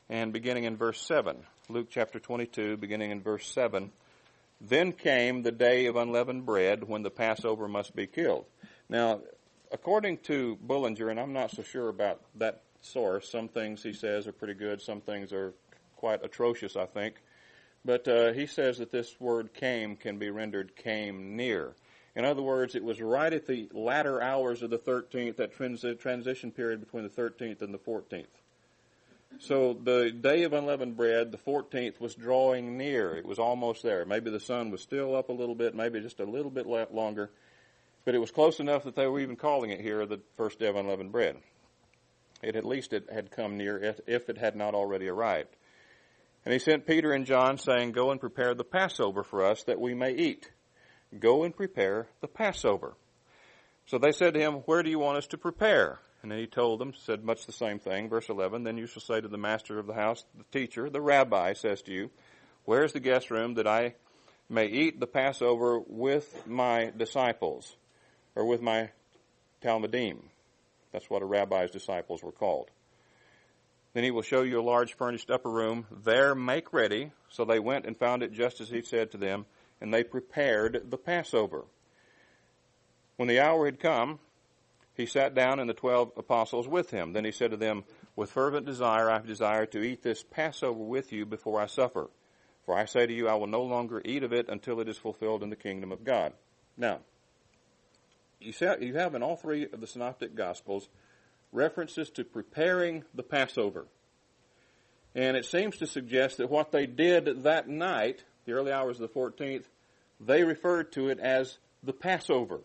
and beginning in verse seven. Luke chapter twenty-two, beginning in verse seven. Then came the day of unleavened bread, when the Passover must be killed. Now, according to Bullinger, and I'm not so sure about that source, some things he says are pretty good, some things are quite atrocious, I think. But uh, he says that this word came can be rendered came near. In other words, it was right at the latter hours of the thirteenth, that trans- transition period between the thirteenth and the fourteenth. So the day of unleavened bread, the fourteenth, was drawing near. It was almost there. Maybe the sun was still up a little bit, maybe just a little bit longer. But it was close enough that they were even calling it here the first day of unleavened bread. It at least it had come near if it had not already arrived. And he sent Peter and John, saying, Go and prepare the Passover for us, that we may eat. Go and prepare the Passover. So they said to him, Where do you want us to prepare? And then he told them, said much the same thing. Verse eleven, Then you shall say to the master of the house, the teacher, the rabbi, says to you, Where is the guest room, that I may eat the Passover with my disciples, or with my Talmudim? That's what a rabbi's disciples were called. Then he will show you a large furnished upper room. There make ready. So they went and found it just as he said to them, and they prepared the Passover. When the hour had come, he sat down, and the twelve apostles with him. Then he said to them, With fervent desire I desire to eat this Passover with you before I suffer. For I say to you, I will no longer eat of it until it is fulfilled in the kingdom of God. Now, you have in all three of the Synoptic Gospels references to preparing the Passover. And it seems to suggest that what they did that night, the early hours of the fourteenth, they referred to it as the Passover.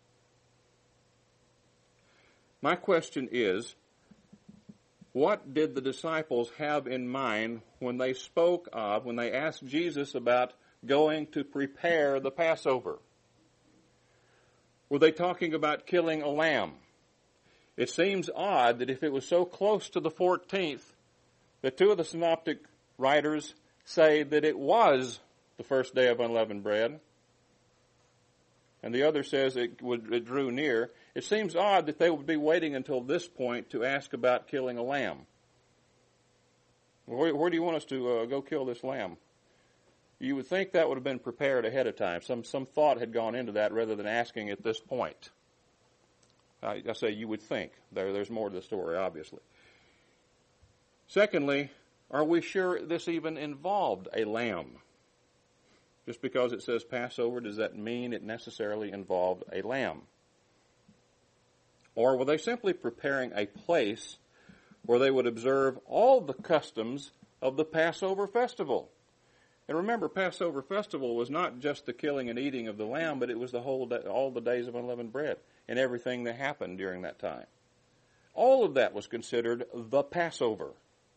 My question is, what did the disciples have in mind when they spoke of, when they asked Jesus about going to prepare the Passover? Were they talking about killing a lamb? It seems odd that if it was so close to the fourteenth, that two of the synoptic writers say that it was the first day of unleavened bread, and the other says it, would, it drew near. It seems odd that they would be waiting until this point to ask about killing a lamb. Where, where do you want us to uh, go kill this lamb? You would think that would have been prepared ahead of time. Some some thought had gone into that rather than asking at this point. I, I say you would think. There, there's more to the story, obviously. Secondly, are we sure this even involved a lamb? Just because it says Passover, does that mean it necessarily involved a lamb? Or were they simply preparing a place where they would observe all the customs of the Passover festival? And remember, Passover festival was not just the killing and eating of the lamb, but it was the whole day, all the days of unleavened bread and everything that happened during that time. All of that was considered the Passover.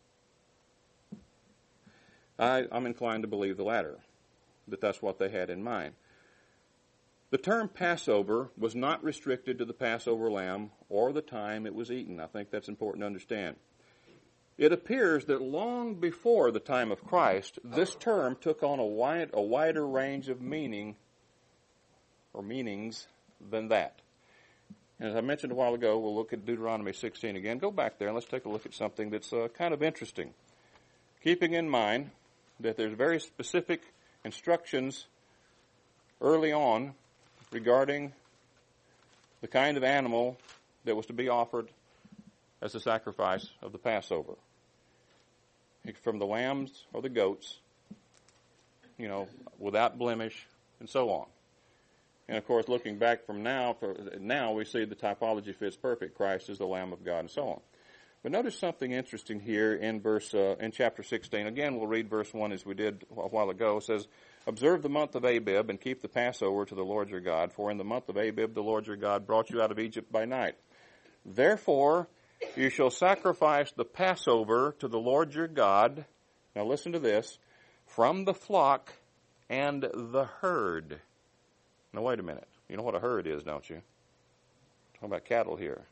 I, I'm inclined to believe the latter, that that's what they had in mind. The term Passover was not restricted to the Passover lamb or the time it was eaten. I think that's important to understand. It appears that long before the time of Christ, this term took on a wide, a wider range of meaning or meanings than that. And as I mentioned a while ago, we'll look at Deuteronomy sixteen again. Go back there and let's take a look at something that's uh, kind of interesting. Keeping in mind that there's very specific instructions early on regarding the kind of animal that was to be offered as a sacrifice of the Passover. From the lambs or the goats, you know, without blemish, and so on. And of course, looking back from now, for now we see the typology fits perfect. Christ is the Lamb of God, and so on. But notice something interesting here in verse uh, in chapter sixteen. Again, we'll read verse one as we did a while ago. It says, Observe the month of Abib and keep the Passover to the Lord your God, for in the month of Abib the Lord your God brought you out of Egypt by night. Therefore, you shall sacrifice the Passover to the Lord your God. Now listen to this. From the flock and the herd. Now wait a minute. You know what a herd is, don't you? Talking about cattle here.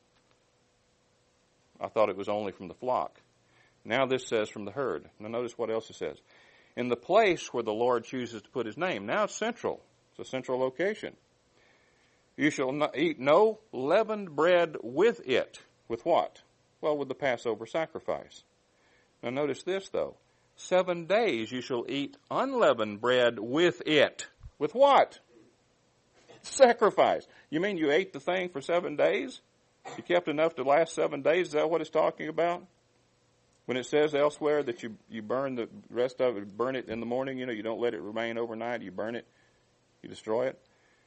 I thought it was only from the flock. Now this says from the herd. Now notice what else it says. In the place where the Lord chooses to put his name. Now it's central. It's a central location. You shall not eat no leavened bread with it. With what? Well, with the Passover sacrifice. Now notice this, though. Seven days you shall eat unleavened bread with it. With what? Sacrifice. You mean you ate the thing for seven days? You kept enough to last seven days? Is that what it's talking about? When it says elsewhere that you, you burn the rest of it, burn it in the morning, you know, you don't let it remain overnight, you burn it, you destroy it.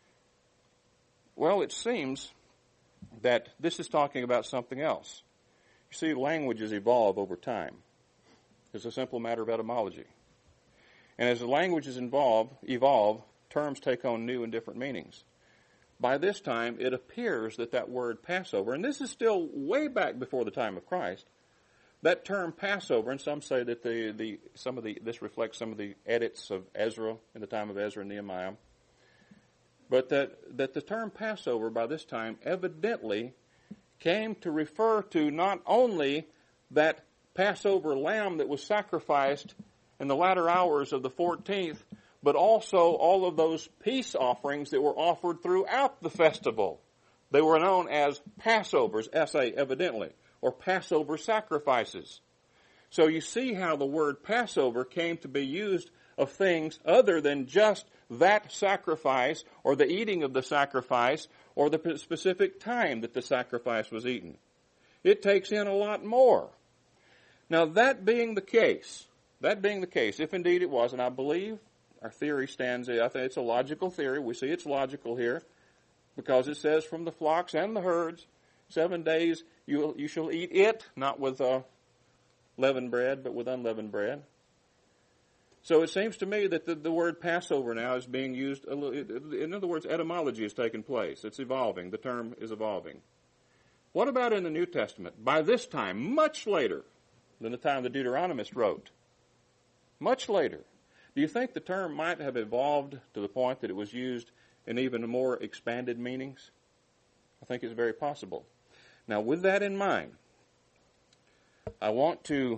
Well, it seems that this is talking about something else. You see, languages evolve over time. It's a simple matter of etymology. And as the languages evolve, evolve, terms take on new and different meanings. By this time, it appears that that word Passover, and this is still way back before the time of Christ, that term Passover, and some say that the, the some of the this reflects some of the edits of Ezra in the time of Ezra and Nehemiah, but that, that the term Passover by this time evidently came to refer to not only that Passover lamb that was sacrificed in the latter hours of the fourteenth, but also all of those peace offerings that were offered throughout the festival. They were known as Passovers, S A evidently, or Passover sacrifices. So you see how the word Passover came to be used of things other than just that sacrifice or the eating of the sacrifice or the specific time that the sacrifice was eaten. It takes in a lot more. Now, that being the case, that being the case, if indeed it was, and I believe our theory stands, I think it's a logical theory. We see it's logical here because it says from the flocks and the herds, seven days you you shall eat it, not with uh, leavened bread, but with unleavened bread. So it seems to me that the, the word Passover now is being used, a little, in other words, etymology has taken place. It's evolving. The term is evolving. What about in the New Testament? By this time, much later than the time the Deuteronomist wrote, much later, do you think the term might have evolved to the point that it was used in even more expanded meanings? I think it's very possible. Now, with that in mind, I want to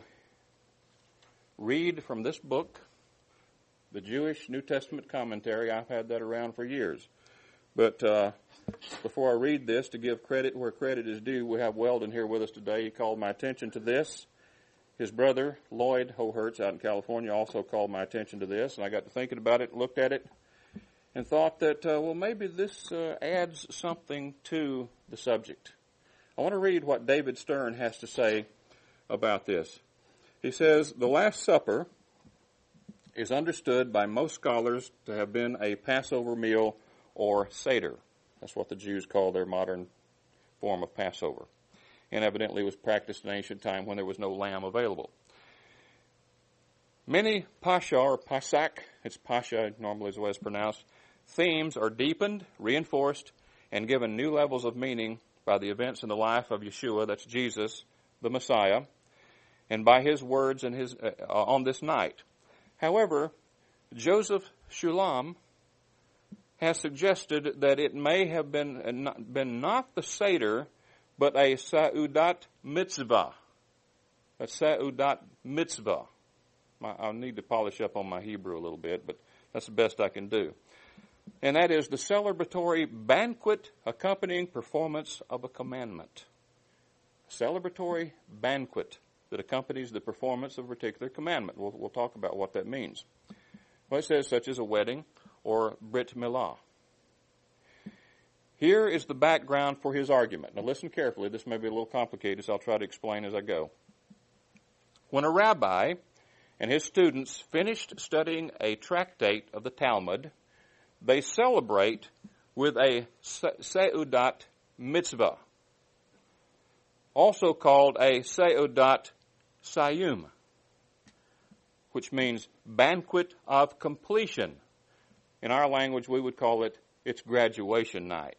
read from this book, the Jewish New Testament Commentary. I've had that around for years. But uh, before I read this, to give credit where credit is due, we have Weldon here with us today. He called my attention to this. His brother, Lloyd Hohertz, out in California, also called my attention to this, and I got to thinking about it, looked at it, and thought that, uh, well, maybe this uh, adds something to the subject. I want to read what David Stern has to say about this. He says, the Last Supper is understood by most scholars to have been a Passover meal or Seder. That's what the Jews call their modern form of Passover. And evidently was practiced in ancient time when there was no lamb available. Many Pascha or Pasak, it's Pascha normally is the way it's pronounced, themes are deepened, reinforced, and given new levels of meaning by the events in the life of Yeshua, that's Jesus, the Messiah, and by his words and his uh, on this night. However, Joseph Shulam has suggested that it may have been, uh, been not the Seder, but a Sa'udat Mitzvah. A Sa'udat Mitzvah. My, I'll need to polish up on my Hebrew a little bit, but that's the best I can do. And that is the celebratory banquet accompanying performance of a commandment. Celebratory banquet that accompanies the performance of a particular commandment. We'll, we'll talk about what that means. Well, it says such as a wedding or Brit Milah. Here is the background for his argument. Now listen carefully. This may be a little complicated, so I'll try to explain as I go. When a rabbi and his students finished studying a tractate of the Talmud, they celebrate with a Seudat Mitzvah, also called a Seudat Sayum, which means banquet of completion. In our language, we would call it its graduation night.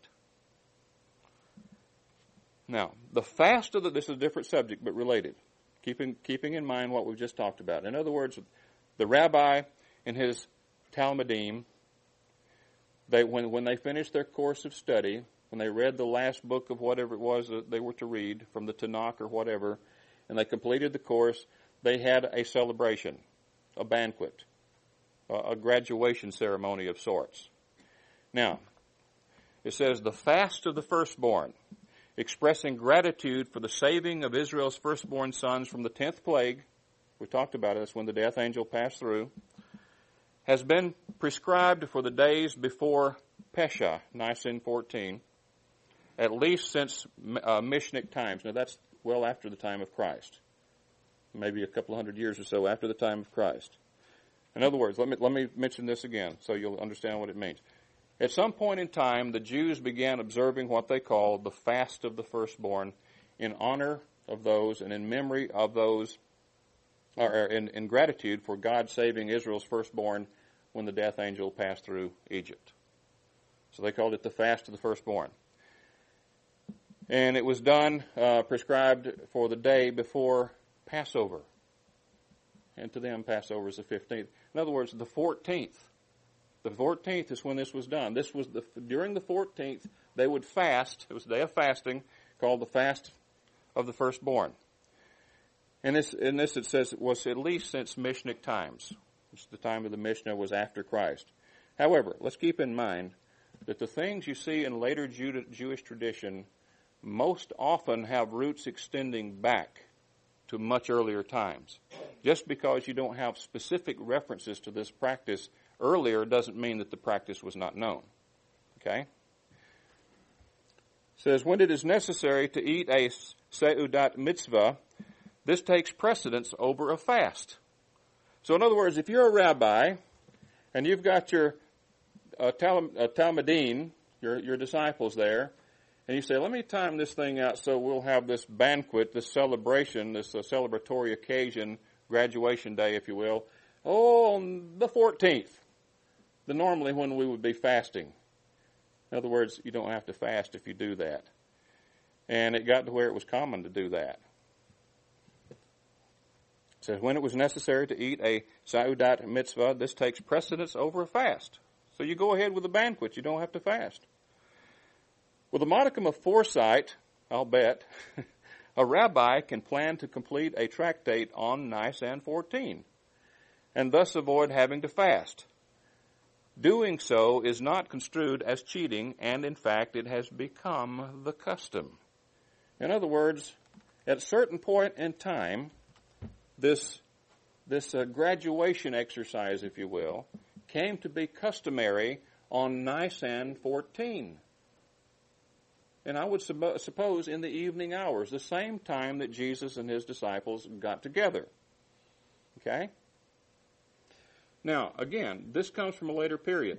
Now, the fast of the, this is a different subject, but related, keeping, keeping in mind what we've just talked about. In other words, the rabbi and his Talmudim, they, when, when they finished their course of study, when they read the last book of whatever it was that they were to read from the Tanakh or whatever, and they completed the course, they had a celebration, a banquet, a, a graduation ceremony of sorts. Now, it says, the fast of the firstborn, expressing gratitude for the saving of Israel's firstborn sons from the tenth plague, we talked about this when the death angel passed through, has been prescribed for the days before Pesha, Nicene fourteen, at least since uh, Mishnic times. Now that's well after the time of Christ, maybe a couple hundred years or so after the time of Christ. In other words, let me let me mention this again so you'll understand what it means. At some point in time, the Jews began observing what they called the fast of the firstborn in honor of those and in memory of those, or in, in gratitude for God saving Israel's firstborn when the death angel passed through Egypt. So they called it the fast of the firstborn. And it was done, uh, prescribed for the day before Passover. And to them, Passover is the fifteenth. In other words, the fourteenth. The fourteenth is when this was done. This was the, during the fourteenth, they would fast. It was a day of fasting called the fast of the firstborn. And this, in this it says it was at least since Mishnic times, which the time of the Mishnah was after Christ. However, let's keep in mind that the things you see in later Jew, Jewish tradition most often have roots extending back to much earlier times. Just because you don't have specific references to this practice earlier doesn't mean that the practice was not known. Okay? It says, when it is necessary to eat a seudat mitzvah, this takes precedence over a fast. So in other words, if you're a rabbi and you've got your uh, tal- uh, Talmudim, your, your disciples there, and you say, let me time this thing out so we'll have this banquet, this celebration, this uh, celebratory occasion, graduation day, if you will, oh, on the fourteenth, the normally when we would be fasting. In other words, you don't have to fast if you do that. And it got to where it was common to do that. It says, when it was necessary to eat a seudat mitzvah, this takes precedence over a fast. So you go ahead with the banquet. You don't have to fast. With a modicum of foresight, I'll bet, a rabbi can plan to complete a tractate on Nisan fourteen and thus avoid having to fast. Doing so is not construed as cheating, and in fact it has become the custom. In other words, at a certain point in time, this, this uh, graduation exercise, if you will, came to be customary on Nisan fourteen. And I would sub- suppose in the evening hours, the same time that Jesus and his disciples got together. Okay? Now, again, this comes from a later period.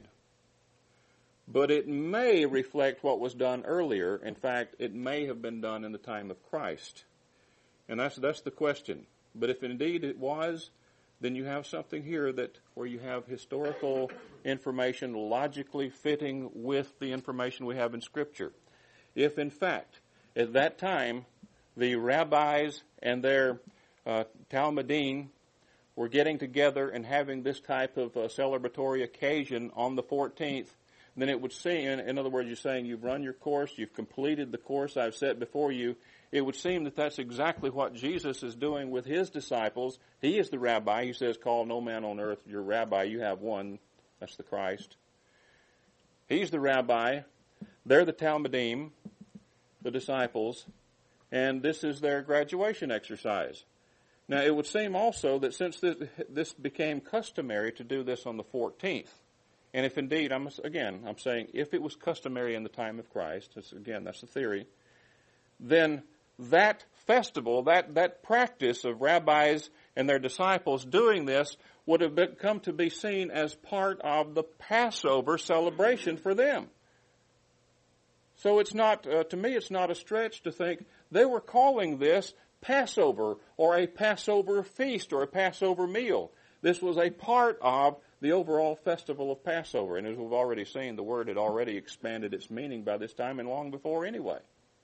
But it may reflect what was done earlier. In fact, it may have been done in the time of Christ. And that's that's the question. But if indeed it was, then you have something here that where you have historical information logically fitting with the information we have in Scripture. If, in fact, at that time, the rabbis and their uh, Talmudim were getting together and having this type of uh, celebratory occasion on the fourteenth, then it would seem, in other words, you're saying you've run your course, you've completed the course I've set before you, it would seem that that's exactly what Jesus is doing with his disciples. He is the rabbi. He says, call no man on earth your rabbi. You have one. That's the Christ. He's the rabbi. They're the Talmudim, the disciples, and this is their graduation exercise. Now, it would seem also that since this, this became customary to do this on the fourteenth, and if indeed, I'm again, I'm saying if it was customary in the time of Christ, that's, again, that's the theory, then that festival, that, that practice of rabbis and their disciples doing this would have been, come to be seen as part of the Passover celebration for them. So it's not, uh, to me, it's not a stretch to think they were calling this Passover or a Passover feast or a Passover meal. This was a part of the overall festival of Passover. And as we've already seen, the word had already expanded its meaning by this time and long before anyway.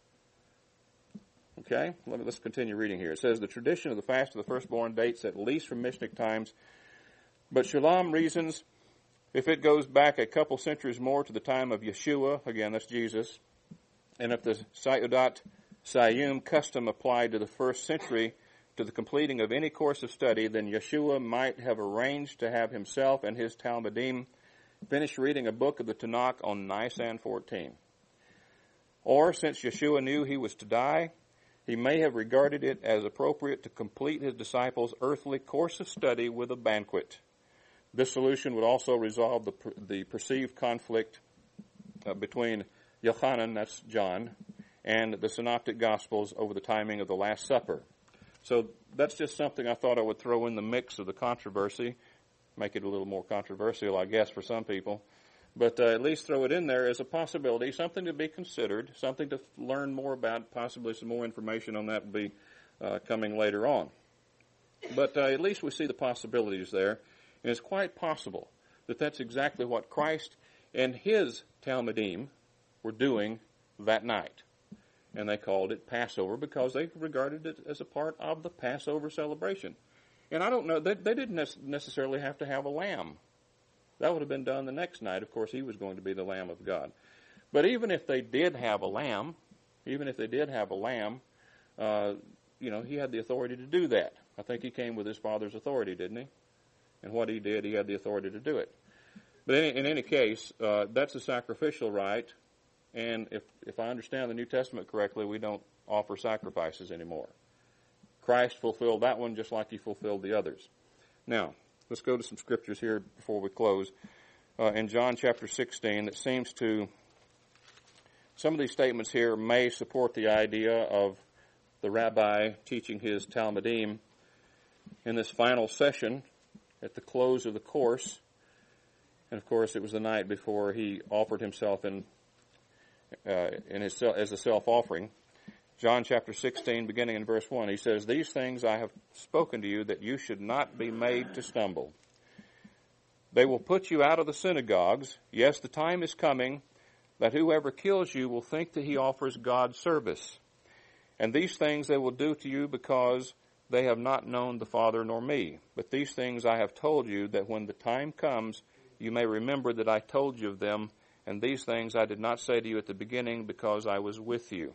Okay, Let me, let's continue reading here. It says, the tradition of the fast of the firstborn dates at least from Mishnic times, but Shalom reasons if it goes back a couple centuries more to the time of Yeshua, again, that's Jesus, and if the Seudat Sayum custom applied to the first century to the completing of any course of study, then Yeshua might have arranged to have himself and his Talmudim finish reading a book of the Tanakh on Nisan fourteen. Or, since Yeshua knew he was to die, He may have regarded it as appropriate to complete his disciples' earthly course of study with a banquet. This solution would also resolve the, the perceived conflict uh, between Yochanan, that's John, and the Synoptic Gospels over the timing of the Last Supper. So that's just something I thought I would throw in the mix of the controversy, make it a little more controversial, I guess, for some people. But uh, at least throw it in there as a possibility, something to be considered, something to learn more about, possibly some more information on that will be uh, coming later on. But uh, at least we see the possibilities there, and it's quite possible that that's exactly what Christ and his Talmudim were doing that night. And they called it Passover because they regarded it as a part of the Passover celebration. And I don't know, they, they didn't necessarily have to have a lamb. That would have been done the next night. Of course, he was going to be the Lamb of God. But even if they did have a lamb, even if they did have a lamb, uh, you know, he had the authority to do that. I think he came with his Father's authority, didn't he? And what he did, he had the authority to do it. But in, in any case, uh, that's a sacrificial rite. And if, if I understand the New Testament correctly, we don't offer sacrifices anymore. Christ fulfilled that one just like he fulfilled the others. Now, let's go to some scriptures here before we close. Uh, in John chapter sixteen, that seems to, some of these statements here may support the idea of the rabbi teaching his Talmudim in this final session at the close of the course. And of course, it was the night before he offered himself in Uh, in his, as a self-offering. John chapter sixteen, beginning in verse one, he says, "These things I have spoken to you, that you should not be made to stumble. They will put you out of the synagogues. Yes, the time is coming that whoever kills you will think that he offers God service. And these things they will do to you because they have not known the Father nor me. But these things I have told you, that when the time comes, you may remember that I told you of them. And these things I did not say to you at the beginning because I was with you."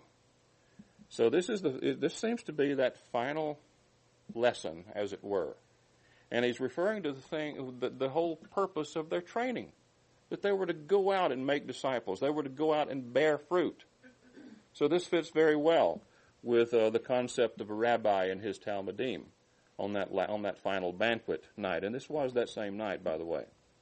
So this is the this seems to be that final lesson, as it were. And he's referring to the thing, the, the whole purpose of their training, that they were to go out and make disciples. They were to go out and bear fruit. So this fits very well with uh, the concept of a rabbi and his Talmudim on that on that final banquet night. And this was that same night, by the way.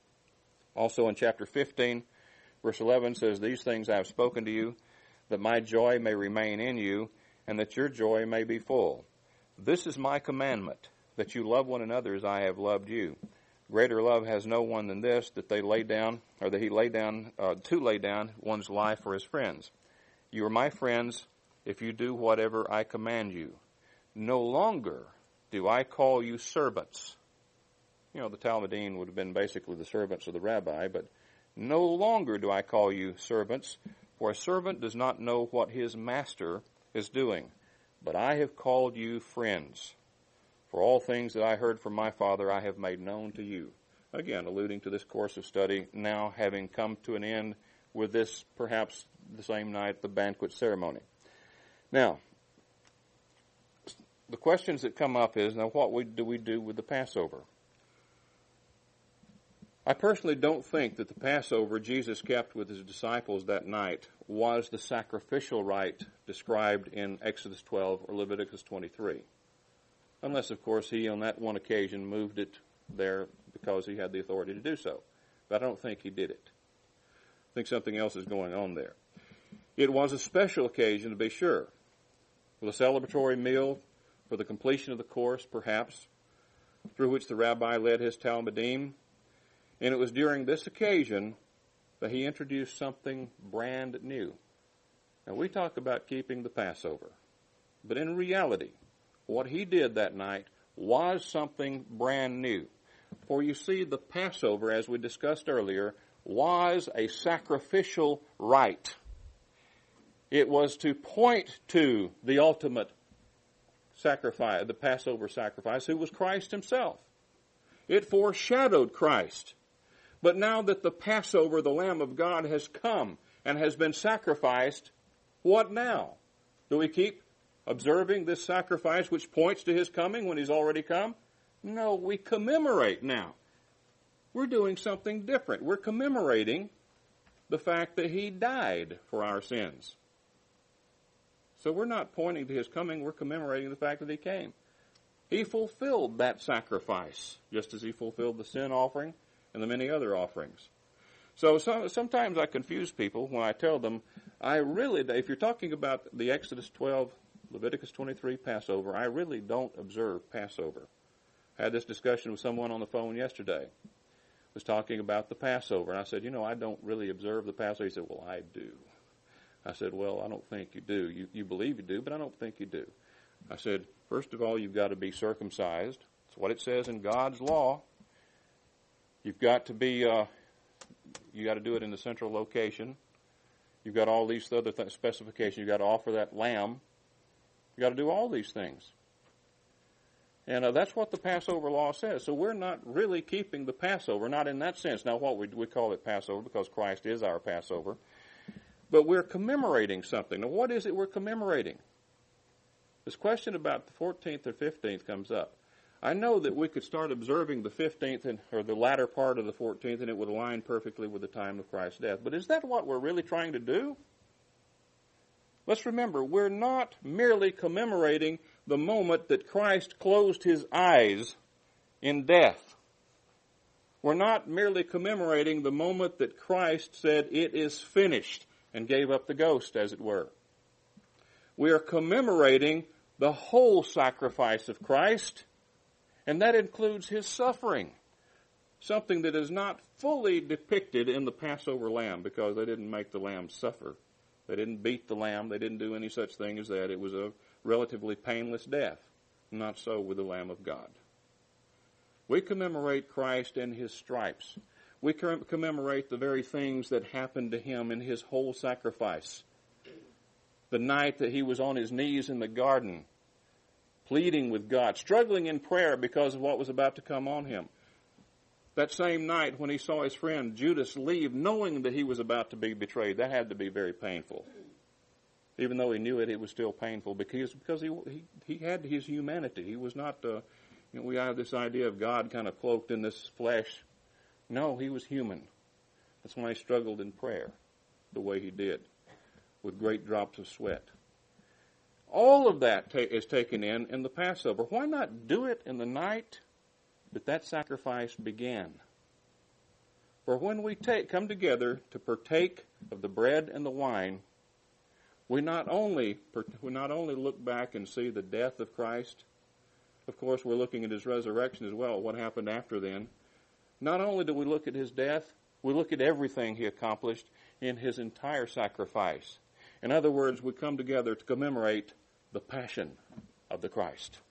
Also in chapter fifteen, verse eleven says, "These things I have spoken to you, that my joy may remain in you, and that your joy may be full. This is my commandment, that you love one another as I have loved you. Greater love has no one than this, that they lay down, or that he lay down, uh, to lay down one's life for his friends. You are my friends if you do whatever I command you. No longer do I call you servants." You know, the Talmudim would have been basically the servants of the rabbi, but "no longer do I call you servants, for a servant does not know what his master is doing. But I have called you friends. For all things that I heard from my Father I have made known to you." Again, alluding to this course of study now having come to an end with this, perhaps the same night, the banquet ceremony. Now, the questions that come up is, now what we, do we do with the Passover? I personally don't think that the Passover Jesus kept with his disciples that night was the sacrificial rite described in Exodus twelve or Leviticus twenty-three. Unless, of course, he on that one occasion moved it there because he had the authority to do so. But I don't think he did it. I think something else is going on there. It was a special occasion, to be sure, with a celebratory meal for the completion of the course, perhaps, through which the rabbi led his Talmudim. And it was during this occasion that he introduced something brand new. Now, we talk about keeping the Passover, but in reality, what he did that night was something brand new. For you see, the Passover, as we discussed earlier, was a sacrificial rite. It was to point to the ultimate sacrifice, the Passover sacrifice, who was Christ himself. It foreshadowed Christ. But now that the Passover, the Lamb of God, has come and has been sacrificed, what now? Do we keep observing this sacrifice which points to his coming when he's already come? No, we commemorate now. We're doing something different. We're commemorating the fact that he died for our sins. So we're not pointing to his coming, we're commemorating the fact that he came. He fulfilled that sacrifice, just as he fulfilled the sin offering and the many other offerings. So some, sometimes I confuse people when I tell them, I really, if you're talking about the Exodus twelve, Leviticus twenty-three Passover, I really don't observe Passover. I had this discussion with someone on the phone yesterday. Was talking about the Passover, and I said, you know, I don't really observe the Passover. He said, well, I do. I said, well, I don't think you do. You, you believe you do, but I don't think you do. I said, first of all, you've got to be circumcised. It's what it says in God's law. You've got to be, uh, you got to do it in the central location. You've got all these other th- specifications. You've got to offer that lamb. You've got to do all these things. And uh, that's what the Passover law says. So we're not really keeping the Passover, not in that sense. Now, what we, we call it Passover because Christ is our Passover. But we're commemorating something. Now, what is it we're commemorating? This question about the fourteenth or fifteenth comes up. I know that we could start observing the fifteenth and, or the latter part of the fourteenth, and it would align perfectly with the time of Christ's death. But is that what we're really trying to do? Let's remember, we're not merely commemorating the moment that Christ closed his eyes in death. We're not merely commemorating the moment that Christ said, it is finished, and gave up the ghost, as it were. We are commemorating the whole sacrifice of Christ, and that includes his suffering, something that is not fully depicted in the Passover lamb, because they didn't make the lamb suffer. They didn't beat the lamb. They didn't do any such thing as that. It was a relatively painless death. Not so with the Lamb of God. We commemorate Christ and his stripes. We commemorate the very things that happened to him in his whole sacrifice. The night that he was on his knees in the garden, pleading with God, struggling in prayer because of what was about to come on him. That same night when he saw his friend Judas leave, knowing that he was about to be betrayed, that had to be very painful. Even though he knew it, it was still painful because because he he, he had his humanity. He was not, uh, you know, we have this idea of God kind of cloaked in this flesh. No, he was human. That's why he struggled in prayer the way he did, with great drops of sweat. All of that ta- is taken in in the Passover. Why not do it in the night that that sacrifice began? For when we take, come together to partake of the bread and the wine, we not only we not only look back and see the death of Christ. Of course, we're looking at his resurrection as well, what happened after then. Not only do we look at his death, we look at everything he accomplished in his entire sacrifice. In other words, we come together to commemorate the passion of the Christ.